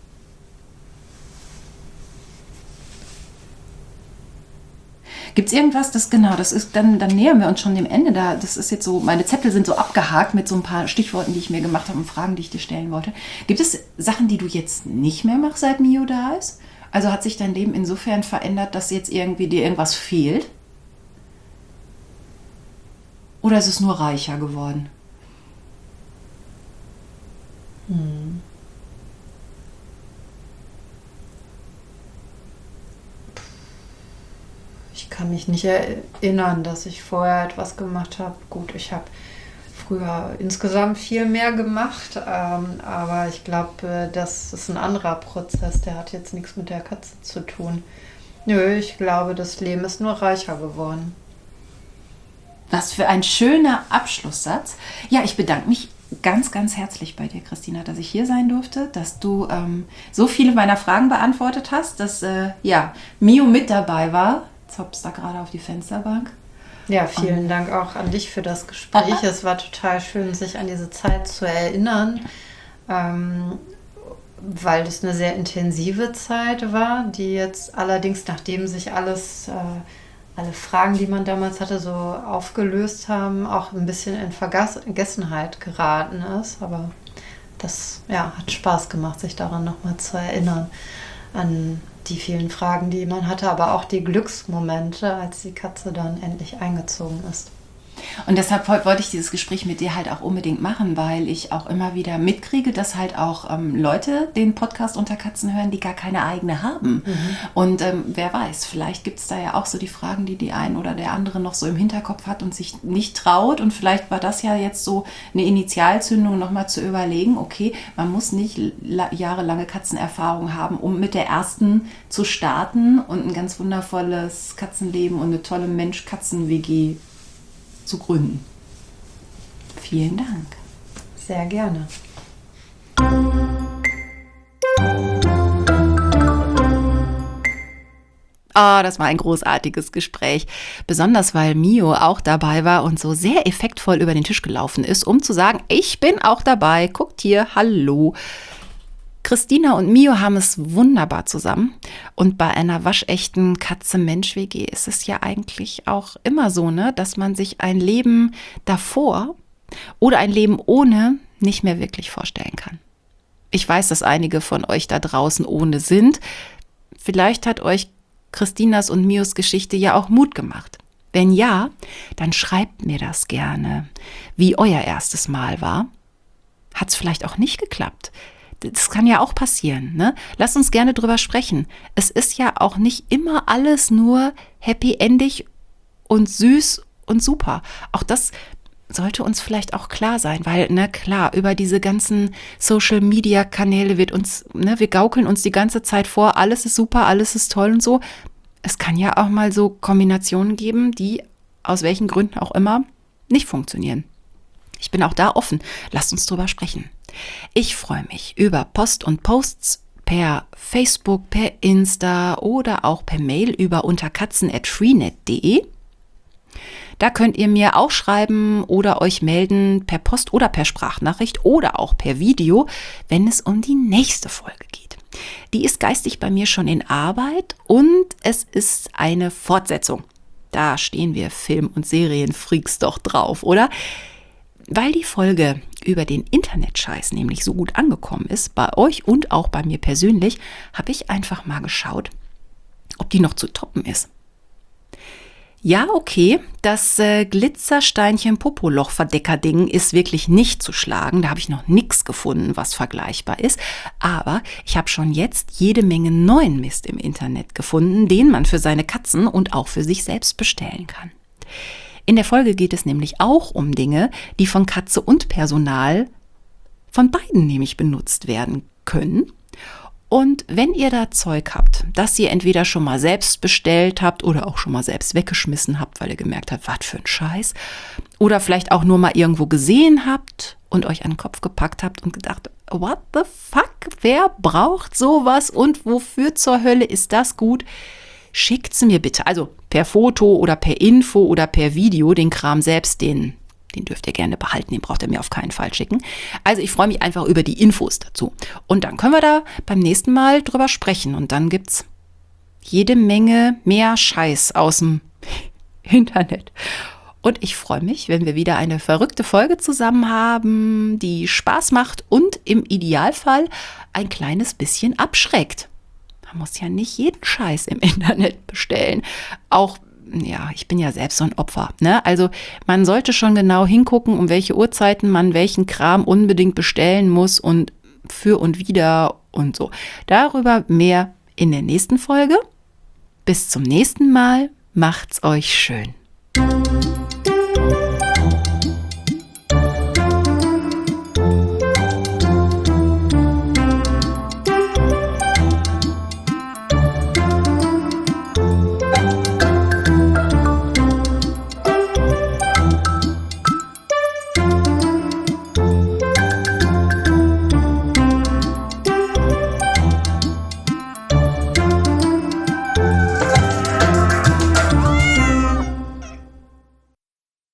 Gibt es irgendwas, das genau, das ist, dann, dann nähern wir uns schon dem Ende. Da, das ist jetzt so, meine Zettel sind so abgehakt mit so ein paar Stichworten, die ich mir gemacht habe und Fragen, die ich dir stellen wollte. Gibt es Sachen, die du jetzt nicht mehr machst, seit Mio da ist? Also hat sich dein Leben insofern verändert, dass jetzt irgendwie dir irgendwas fehlt? Oder ist es nur reicher geworden? Hm. Ich kann mich nicht erinnern, dass ich vorher etwas gemacht habe. Gut, ich habe früher insgesamt viel mehr gemacht, ähm, aber ich glaube, das ist ein anderer Prozess, der hat jetzt nichts mit der Katze zu tun. Nö, ich glaube, das Leben ist nur reicher geworden. Was für ein schöner Abschlusssatz. Ja, ich bedanke mich ganz, ganz herzlich bei dir, Christina, dass ich hier sein durfte, dass du ähm, so viele meiner Fragen beantwortet hast, dass äh, ja, Mio mit dabei war. Jetzt hoppst da gerade auf die Fensterbank. Ja, vielen um. Dank auch an dich für das Gespräch. Es war total schön, sich an diese Zeit zu erinnern, ähm, weil es eine sehr intensive Zeit war, die jetzt allerdings, nachdem sich alles, äh, alle Fragen, die man damals hatte, so aufgelöst haben, auch ein bisschen in Vergessenheit geraten ist. Aber das ja, hat Spaß gemacht, sich daran nochmal zu erinnern, an die vielen Fragen, die man hatte, aber auch die Glücksmomente, als die Katze dann endlich eingezogen ist. Und deshalb wollte ich dieses Gespräch mit dir halt auch unbedingt machen, weil ich auch immer wieder mitkriege, dass halt auch ähm, Leute den Podcast unter Katzen hören, die gar keine eigene haben. Mhm. Und ähm, wer weiß, vielleicht gibt es da ja auch so die Fragen, die die ein oder der andere noch so im Hinterkopf hat und sich nicht traut. Und vielleicht war das ja jetzt so eine Initialzündung, nochmal zu überlegen, okay, man muss nicht la- jahrelange Katzenerfahrung haben, um mit der ersten zu starten und ein ganz wundervolles Katzenleben und eine tolle Mensch-Katzen-W G zu gründen. Vielen Dank. Sehr gerne. Oh, das war ein großartiges Gespräch. Besonders, weil Mio auch dabei war und so sehr effektvoll über den Tisch gelaufen ist, um zu sagen, ich bin auch dabei. Guckt hier, hallo. Christina und Mio haben es wunderbar zusammen. Und bei einer waschechten Katze-Mensch-W G ist es ja eigentlich auch immer so, ne, dass man sich ein Leben davor oder ein Leben ohne nicht mehr wirklich vorstellen kann. Ich weiß, dass einige von euch da draußen ohne sind. Vielleicht hat euch Christinas und Mios Geschichte ja auch Mut gemacht. Wenn ja, dann schreibt mir das gerne, wie euer erstes Mal war. Hat es vielleicht auch nicht geklappt? Das kann ja auch passieren, ne? Lasst uns gerne drüber sprechen. Es ist ja auch nicht immer alles nur happy-endig und süß und super. Auch das sollte uns vielleicht auch klar sein, weil, ne, klar, über diese ganzen Social-Media-Kanäle wird uns, ne, wir gaukeln uns die ganze Zeit vor, alles ist super, alles ist toll und so. Es kann ja auch mal so Kombinationen geben, die aus welchen Gründen auch immer nicht funktionieren. Ich bin auch da offen. Lasst uns drüber sprechen. Ich freue mich über Post und Posts per Facebook, per Insta oder auch per Mail über unterkatzen at freenet punkt de. Da könnt ihr mir auch schreiben oder euch melden per Post oder per Sprachnachricht oder auch per Video, wenn es um die nächste Folge geht. Die ist geistig bei mir schon in Arbeit und es ist eine Fortsetzung. Da stehen wir Film- und Serienfreaks doch drauf, oder? Weil die Folge über den Internetscheiß nämlich so gut angekommen ist, bei euch und auch bei mir persönlich, habe ich einfach mal geschaut, ob die noch zu toppen ist. Ja, okay, das äh, Glitzersteinchen-Popoloch-Verdecker-Ding ist wirklich nicht zu schlagen. Da habe ich noch nichts gefunden, was vergleichbar ist. Aber ich habe schon jetzt jede Menge neuen Mist im Internet gefunden, den man für seine Katzen und auch für sich selbst bestellen kann. In der Folge geht es nämlich auch um Dinge, die von Katze und Personal von beiden nämlich benutzt werden können. Und wenn ihr da Zeug habt, das ihr entweder schon mal selbst bestellt habt oder auch schon mal selbst weggeschmissen habt, weil ihr gemerkt habt, was für ein Scheiß, oder vielleicht auch nur mal irgendwo gesehen habt und euch an den Kopf gepackt habt und gedacht, what the fuck, wer braucht sowas und wofür zur Hölle ist das gut? Schickt sie mir bitte, also per Foto oder per Info oder per Video, den Kram selbst, den Den dürft ihr gerne behalten, den braucht ihr mir auf keinen Fall schicken. Also ich freue mich einfach über die Infos dazu. Und dann können wir da beim nächsten Mal drüber sprechen. Und dann gibt's jede Menge mehr Scheiß aus dem Internet. Und ich freue mich, wenn wir wieder eine verrückte Folge zusammen haben, die Spaß macht und im Idealfall ein kleines bisschen abschreckt. Man muss ja nicht jeden Scheiß im Internet bestellen. Auch ja, ich bin ja selbst so ein Opfer, ne? Also man sollte schon genau hingucken, um welche Uhrzeiten man welchen Kram unbedingt bestellen muss und für und wieder und so. Darüber mehr in der nächsten Folge. Bis zum nächsten Mal. Macht's euch schön.